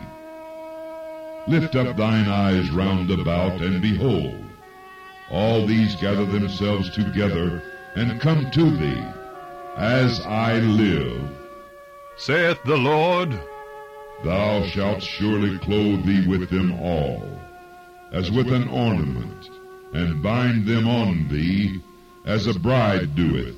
Lift up thine eyes round about, and behold, all these gather themselves together, and come to thee. As I live, saith the Lord, thou shalt surely clothe thee with them all, as with an ornament, and bind them on thee, as a bride doeth.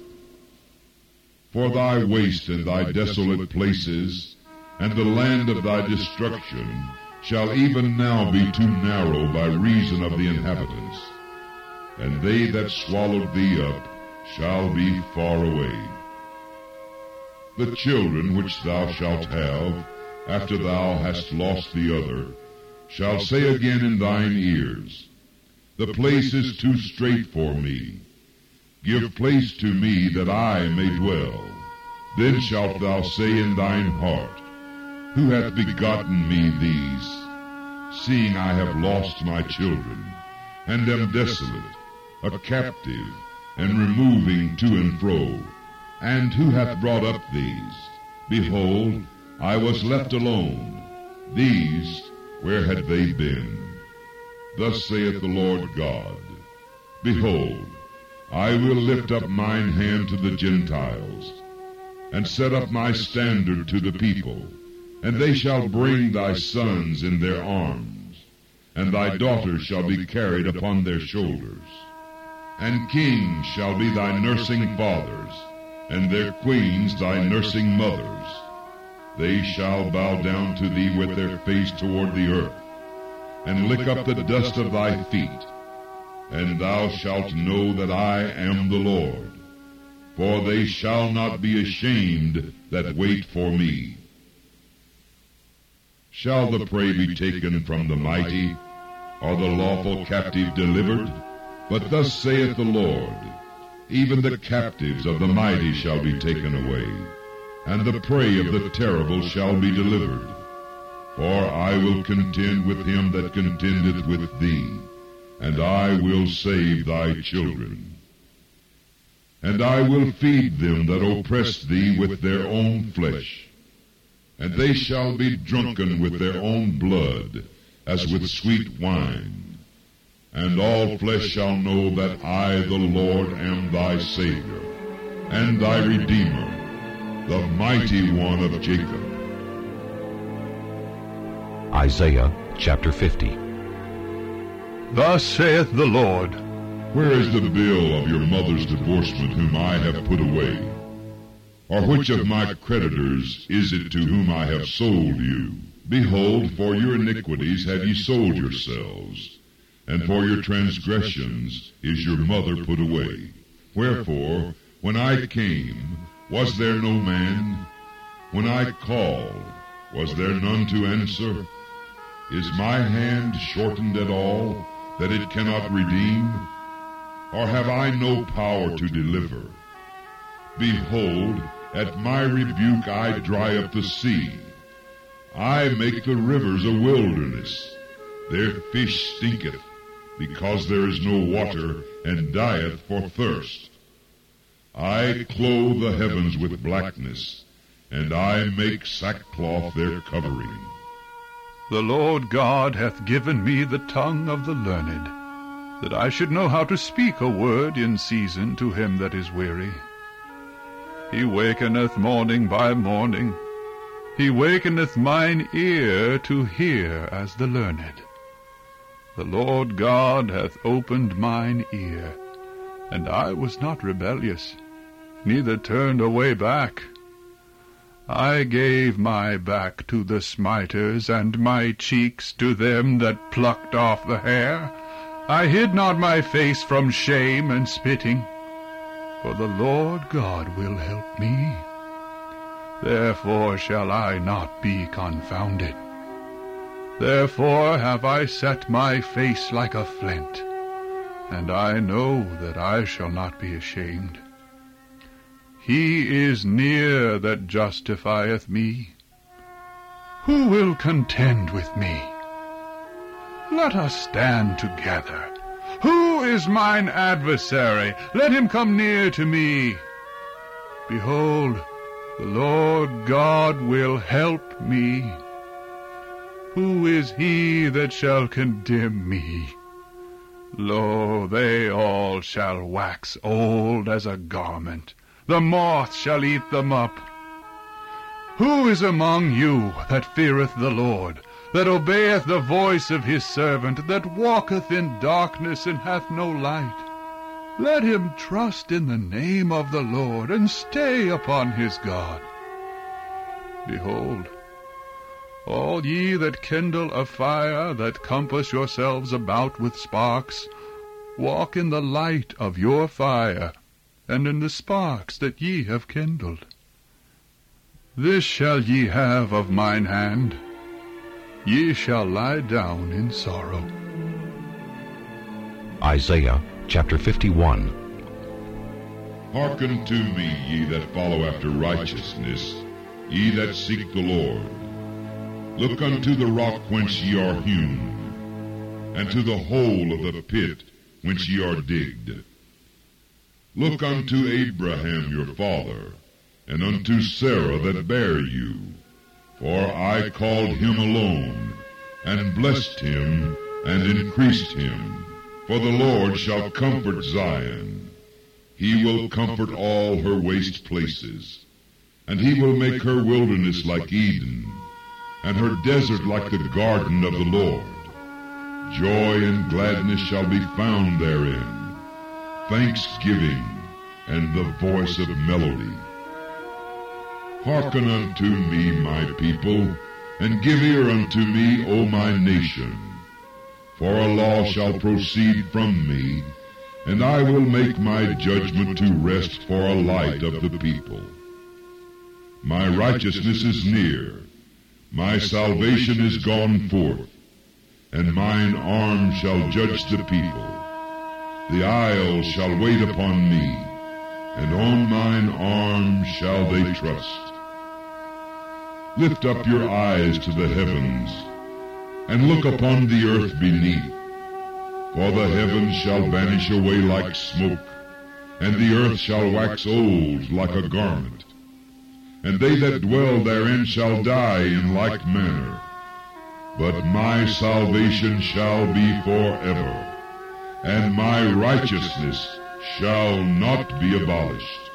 For thy waste and thy desolate places, and the land of thy destruction, shall even now be too narrow by reason of the inhabitants, and they that swallowed thee up shall be far away. The children which thou shalt have, after thou hast lost the other, shall say again in thine ears, The place is too strait for me. Give place to me that I may dwell. Then shalt thou say in thine heart, Who hath begotten me these, seeing I have lost my children, and am desolate, a captive, and removing to and fro? And who hath brought up these? Behold, I was left alone. These, where had they been? Thus saith the Lord God, Behold, I will lift up mine hand to the Gentiles, and set up my standard to the people, and they shall bring thy sons in their arms, and thy daughters shall be carried upon their shoulders. And kings shall be thy nursing fathers, and their queens thy nursing mothers. They shall bow down to thee with their face toward the earth, and lick up the dust of thy feet. And thou shalt know that I am the Lord, for they shall not be ashamed that wait for me. Shall the prey be taken from the mighty, or the lawful captive delivered? But thus saith the Lord, Even the captives of the mighty shall be taken away, and the prey of the terrible shall be delivered. For I will contend with him that contendeth with thee, and I will save thy children. And I will feed them that oppress thee with their own flesh, and they shall be drunken with their own blood, as with sweet wine. And all flesh shall know that I, the Lord, am thy Savior, and thy Redeemer, the mighty one of Jacob. Isaiah chapter 50. Thus saith the Lord, Where is the bill of your mother's divorcement whom I have put away? Or which of my creditors is it to whom I have sold you? Behold, for your iniquities have ye sold yourselves, and for your transgressions is your mother put away. Wherefore, when I came, was there no man? When I called, was there none to answer? Is my hand shortened at all, that it cannot redeem? Or have I no power to deliver? Behold, at my rebuke I dry up the sea. I make the rivers a wilderness. Their fish stinketh, because there is no water, and dieth for thirst. I clothe the heavens with blackness, and I make sackcloth their covering. The Lord God hath given me the tongue of the learned, that I should know how to speak a word in season to him that is weary. He wakeneth morning by morning. He wakeneth mine ear to hear as the learned. The Lord God hath opened mine ear, and I was not rebellious, neither turned away back. I gave my back to the smiters, and my cheeks to them that plucked off the hair. I hid not my face from shame and spitting, for the Lord God will help me. Therefore shall I not be confounded. Therefore have I set my face like a flint, and I know that I shall not be ashamed. He is near that justifieth me. Who will contend with me? Let us stand together. Who is mine adversary? Let him come near to me. Behold, the Lord God will help me. Who is he that shall condemn me? Lo, they all shall wax old as a garment. The moth shall eat them up. Who is among you that feareth the Lord, that obeyeth the voice of his servant, that walketh in darkness and hath no light? Let him trust in the name of the Lord, and stay upon his God. Behold, all ye that kindle a fire, that compass yourselves about with sparks, walk in the light of your fire, and in the sparks that ye have kindled. This shall ye have of mine hand. Ye shall lie down in sorrow. Isaiah chapter 51. Hearken to me, ye that follow after righteousness, ye that seek the Lord. Look unto the rock whence ye are hewn, and to the hole of the pit whence ye are digged. Look unto Abraham your father, and unto Sarah that bare you. For I called him alone, and blessed him, and increased him. For the Lord shall comfort Zion. He will comfort all her waste places. And he will make her wilderness like Eden, and her desert like the garden of the Lord. Joy and gladness shall be found therein, thanksgiving and the voice of melody. Hearken unto me, my people, and give ear unto me, O my nation. For a law shall proceed from me, and I will make my judgment to rest for a light of the people. My righteousness is near, my salvation is gone forth, and mine arm shall judge the people. The isles shall wait upon me, and on mine arm shall they trust. Lift up your eyes to the heavens, and look upon the earth beneath. For the heavens shall vanish away like smoke, and the earth shall wax old like a garment. And they that dwell therein shall die in like manner. But my salvation shall be forever, and my righteousness shall not be abolished.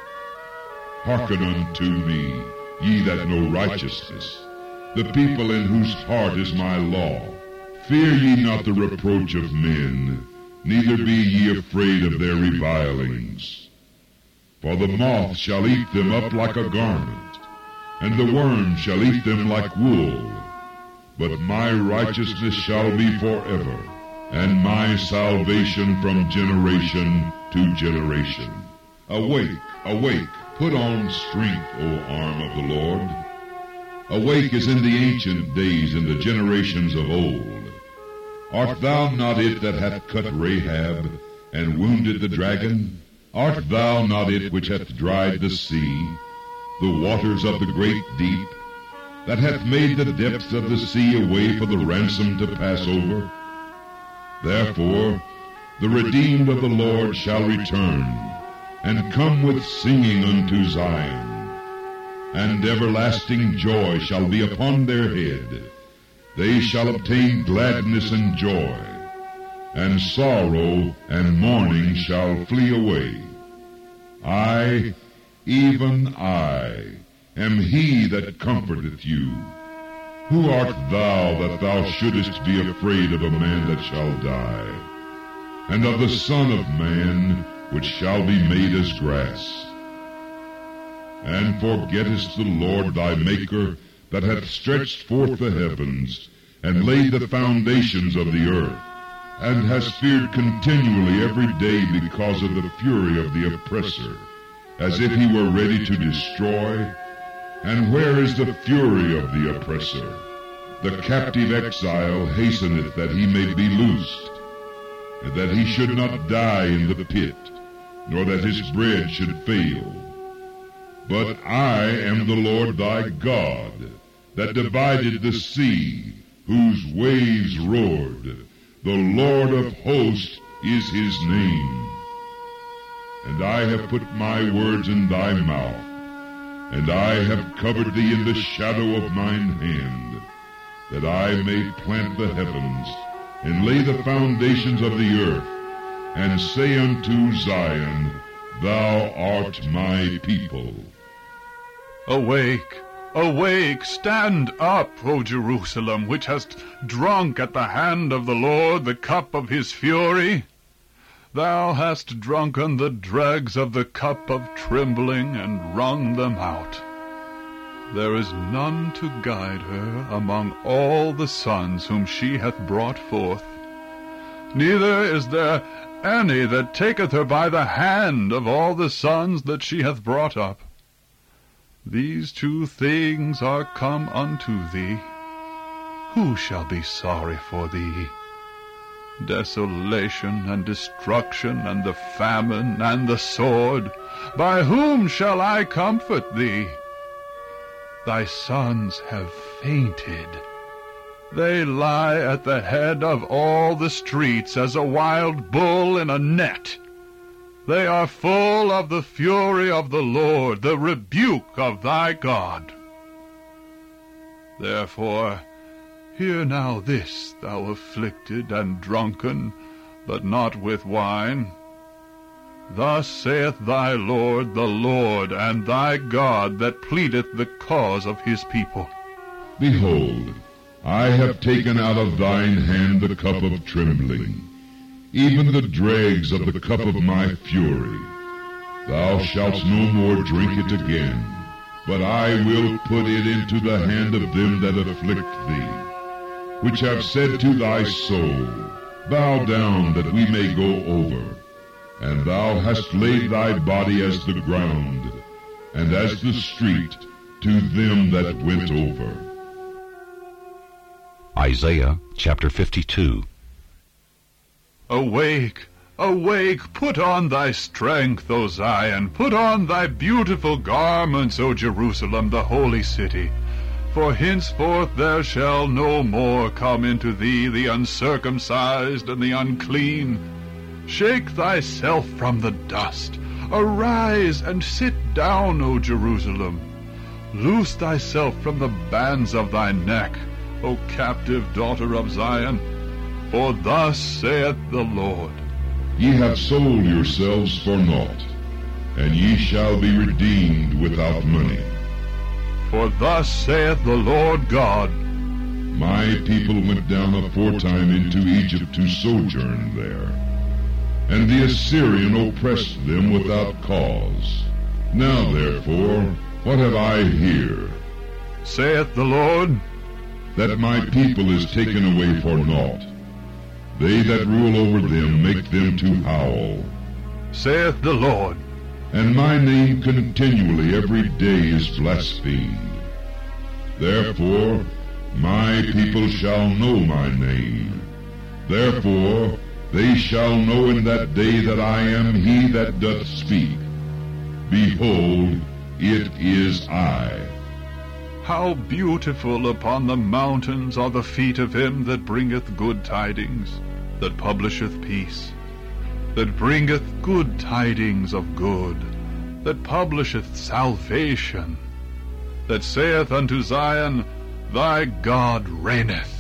Hearken unto me, ye that know righteousness, the people in whose heart is my law. Fear ye not the reproach of men, neither be ye afraid of their revilings. For the moth shall eat them up like a garment, and the worm shall eat them like wool. But my righteousness shall be forever, and my salvation from generation to generation. Awake, awake, put on strength, O arm of the Lord. Awake as in the ancient days, in the generations of old. Art thou not it that hath cut Rahab, and wounded the dragon? Art thou not it which hath dried the sea, the waters of the great deep, that hath made the depths of the sea a way for the ransom to pass over? Therefore the redeemed of the Lord shall return, and come with singing unto Zion. And everlasting joy shall be upon their head. They shall obtain gladness and joy, and sorrow and mourning shall flee away. I, even I, am he that comforteth you. Who art thou that thou shouldest be afraid of a man that shall die, and of the Son of Man which shall be made as grass? And forgettest the Lord thy Maker, that hath stretched forth the heavens, and laid the foundations of the earth, and hast feared continually every day because of the fury of the oppressor, as if he were ready to destroy? And where is the fury of the oppressor? The captive exile hasteneth that he may be loosed, and that he should not die in the pit, nor that his bread should fail. But I am the Lord thy God, that divided the sea, whose waves roared. The Lord of hosts is his name. And I have put my words in thy mouth, and I have covered thee in the shadow of mine hand, that I may plant the heavens, and lay the foundations of the earth, and say unto Zion, Thou art my people. Awake, awake, stand up, O Jerusalem, which hast drunk at the hand of the Lord the cup of his fury. Thou hast drunken the dregs of the cup of trembling, and wrung them out. There is none to guide her among all the sons whom she hath brought forth. Neither is there any that taketh her by the hand of all the sons that she hath brought up. These two things are come unto thee. Who shall be sorry for thee? Desolation and destruction and the famine and the sword. By whom shall I comfort thee? Thy sons have fainted. They lie at the head of all the streets as a wild bull in a net. They are full of the fury of the Lord, the rebuke of thy God. Therefore, hear now this, thou afflicted and drunken, but not with wine. Thus saith thy Lord, the Lord, and thy God, that pleadeth the cause of his people. Behold, I have taken out of thine hand the cup of trembling, even the dregs of the cup of my fury. Thou shalt no more drink it again, but I will put it into the hand of them that afflict thee, which have said to thy soul, Bow down, that we may go over. And thou hast laid thy body as the ground, and as the street, to them that went over. Isaiah chapter 52. Awake, awake, put on thy strength, O Zion, put on thy beautiful garments, O Jerusalem, the holy city. For henceforth there shall no more come into thee the uncircumcised and the unclean. Shake thyself from the dust. Arise and sit down, O Jerusalem. Loose thyself from the bands of thy neck, O captive daughter of Zion. For thus saith the Lord, Ye have sold yourselves for naught, and ye shall be redeemed without money. For thus saith the Lord God, My people went down aforetime into Egypt to sojourn there, and the Assyrian oppressed them without cause. Now therefore, what have I here? Saith the Lord, That my people is taken away for naught. They that rule over them make them to howl. Saith the Lord, And my name continually every day is blasphemed. Therefore my people shall know my name. Therefore they shall know in that day that I am he that doth speak. Behold, it is I. How beautiful upon the mountains are the feet of him that bringeth good tidings, that publisheth peace, that bringeth good tidings of good, that publisheth salvation, that saith unto Zion, Thy God reigneth.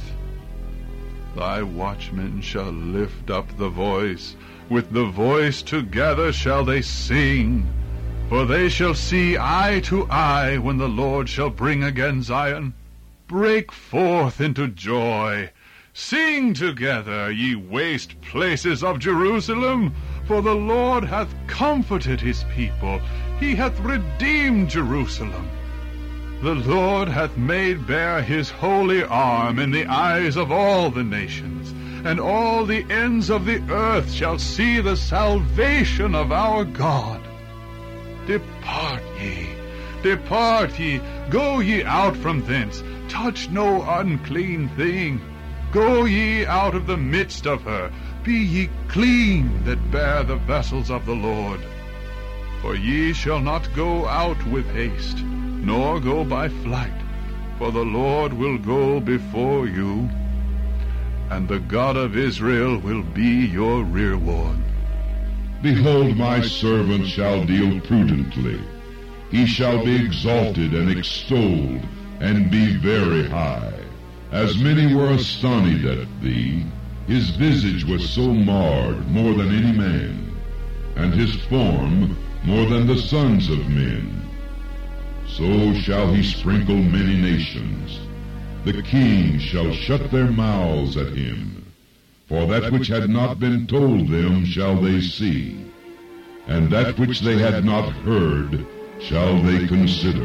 Thy watchmen shall lift up the voice, with the voice together shall they sing. For they shall see eye to eye when the Lord shall bring again Zion. Break forth into joy. Sing together, ye waste places of Jerusalem. For the Lord hath comforted his people. He hath redeemed Jerusalem. The Lord hath made bare his holy arm in the eyes of all the nations, and all the ends of the earth shall see the salvation of our God. Depart ye, go ye out from thence, touch no unclean thing. Go ye out of the midst of her, be ye clean that bear the vessels of the Lord. For ye shall not go out with haste, nor go by flight, for the Lord will go before you, and the God of Israel will be your rearward. Behold, my servant shall deal prudently. He shall be exalted and extolled, and be very high. As many were astonished at thee, his visage was so marred more than any man, and his form more than the sons of men. So shall he sprinkle many nations. The kings shall shut their mouths at him. For that which had not been told them shall they see, and that which they had not heard shall they consider.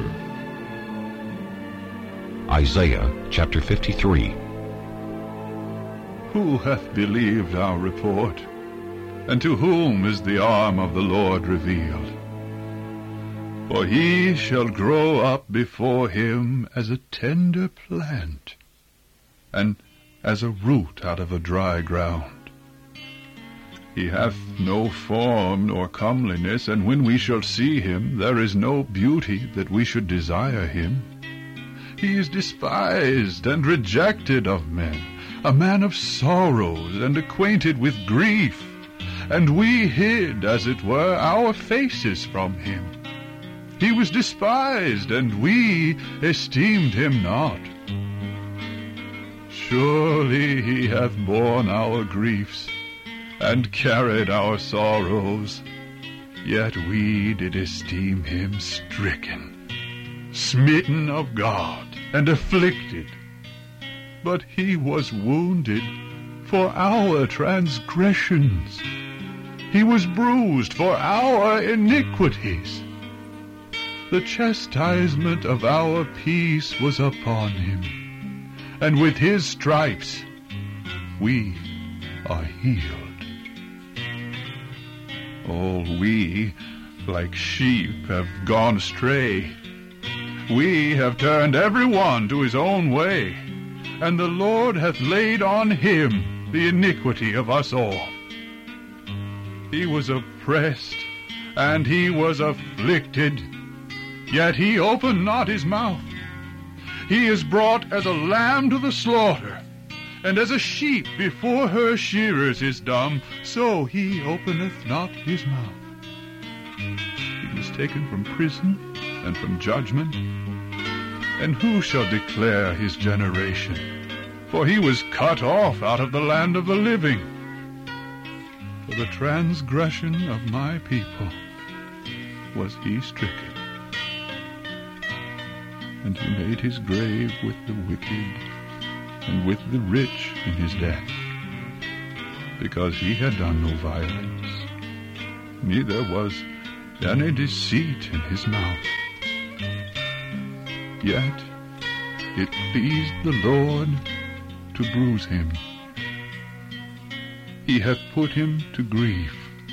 Isaiah chapter 53. Who hath believed our report? And to whom is the arm of the Lord revealed? For he shall grow up before him as a tender plant, and as a root out of a dry ground. He hath no form nor comeliness, and when we shall see him, there is no beauty that we should desire him. He is despised and rejected of men, a man of sorrows and acquainted with grief, and we hid, as it were, our faces from him. He was despised, and we esteemed him not. Surely he hath borne our griefs, and carried our sorrows. Yet we did esteem him stricken, smitten of God, and afflicted. But he was wounded for our transgressions. He was bruised for our iniquities. The chastisement of our peace was upon him, and with his stripes we are healed. All we, like sheep, have gone astray. We have turned every one to his own way, and the Lord hath laid on him the iniquity of us all. He was oppressed, and he was afflicted, yet he opened not his mouth. He is brought as a lamb to the slaughter, and as a sheep before her shearers is dumb, so he openeth not his mouth. He was taken from prison and from judgment, and who shall declare his generation? For he was cut off out of the land of the living. For the transgression of my people was he stricken, and he made his grave with the wicked and with the rich in his death, because he had done no violence, neither was any deceit in his mouth. Yet it pleased the Lord to bruise him. He hath put him to grief.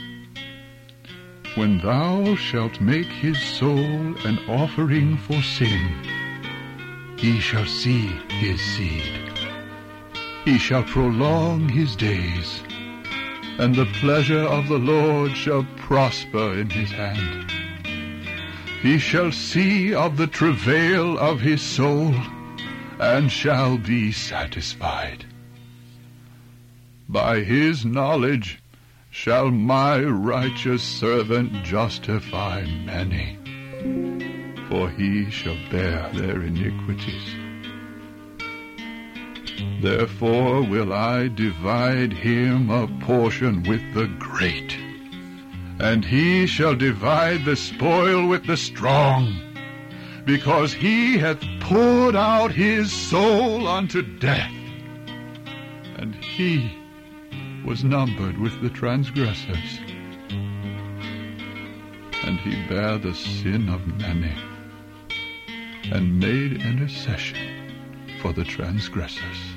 When thou shalt make his soul an offering for sin, he shall see his seed. He shall prolong his days, and the pleasure of the Lord shall prosper in his hand. He shall see of the travail of his soul, and shall be satisfied. By his knowledge shall my righteous servant justify many, for he shall bear their iniquities. Therefore will I divide him a portion with the great, and he shall divide the spoil with the strong, because he hath poured out his soul unto death, and he was numbered with the transgressors, and he bare the sin of many, and made intercession for the transgressors.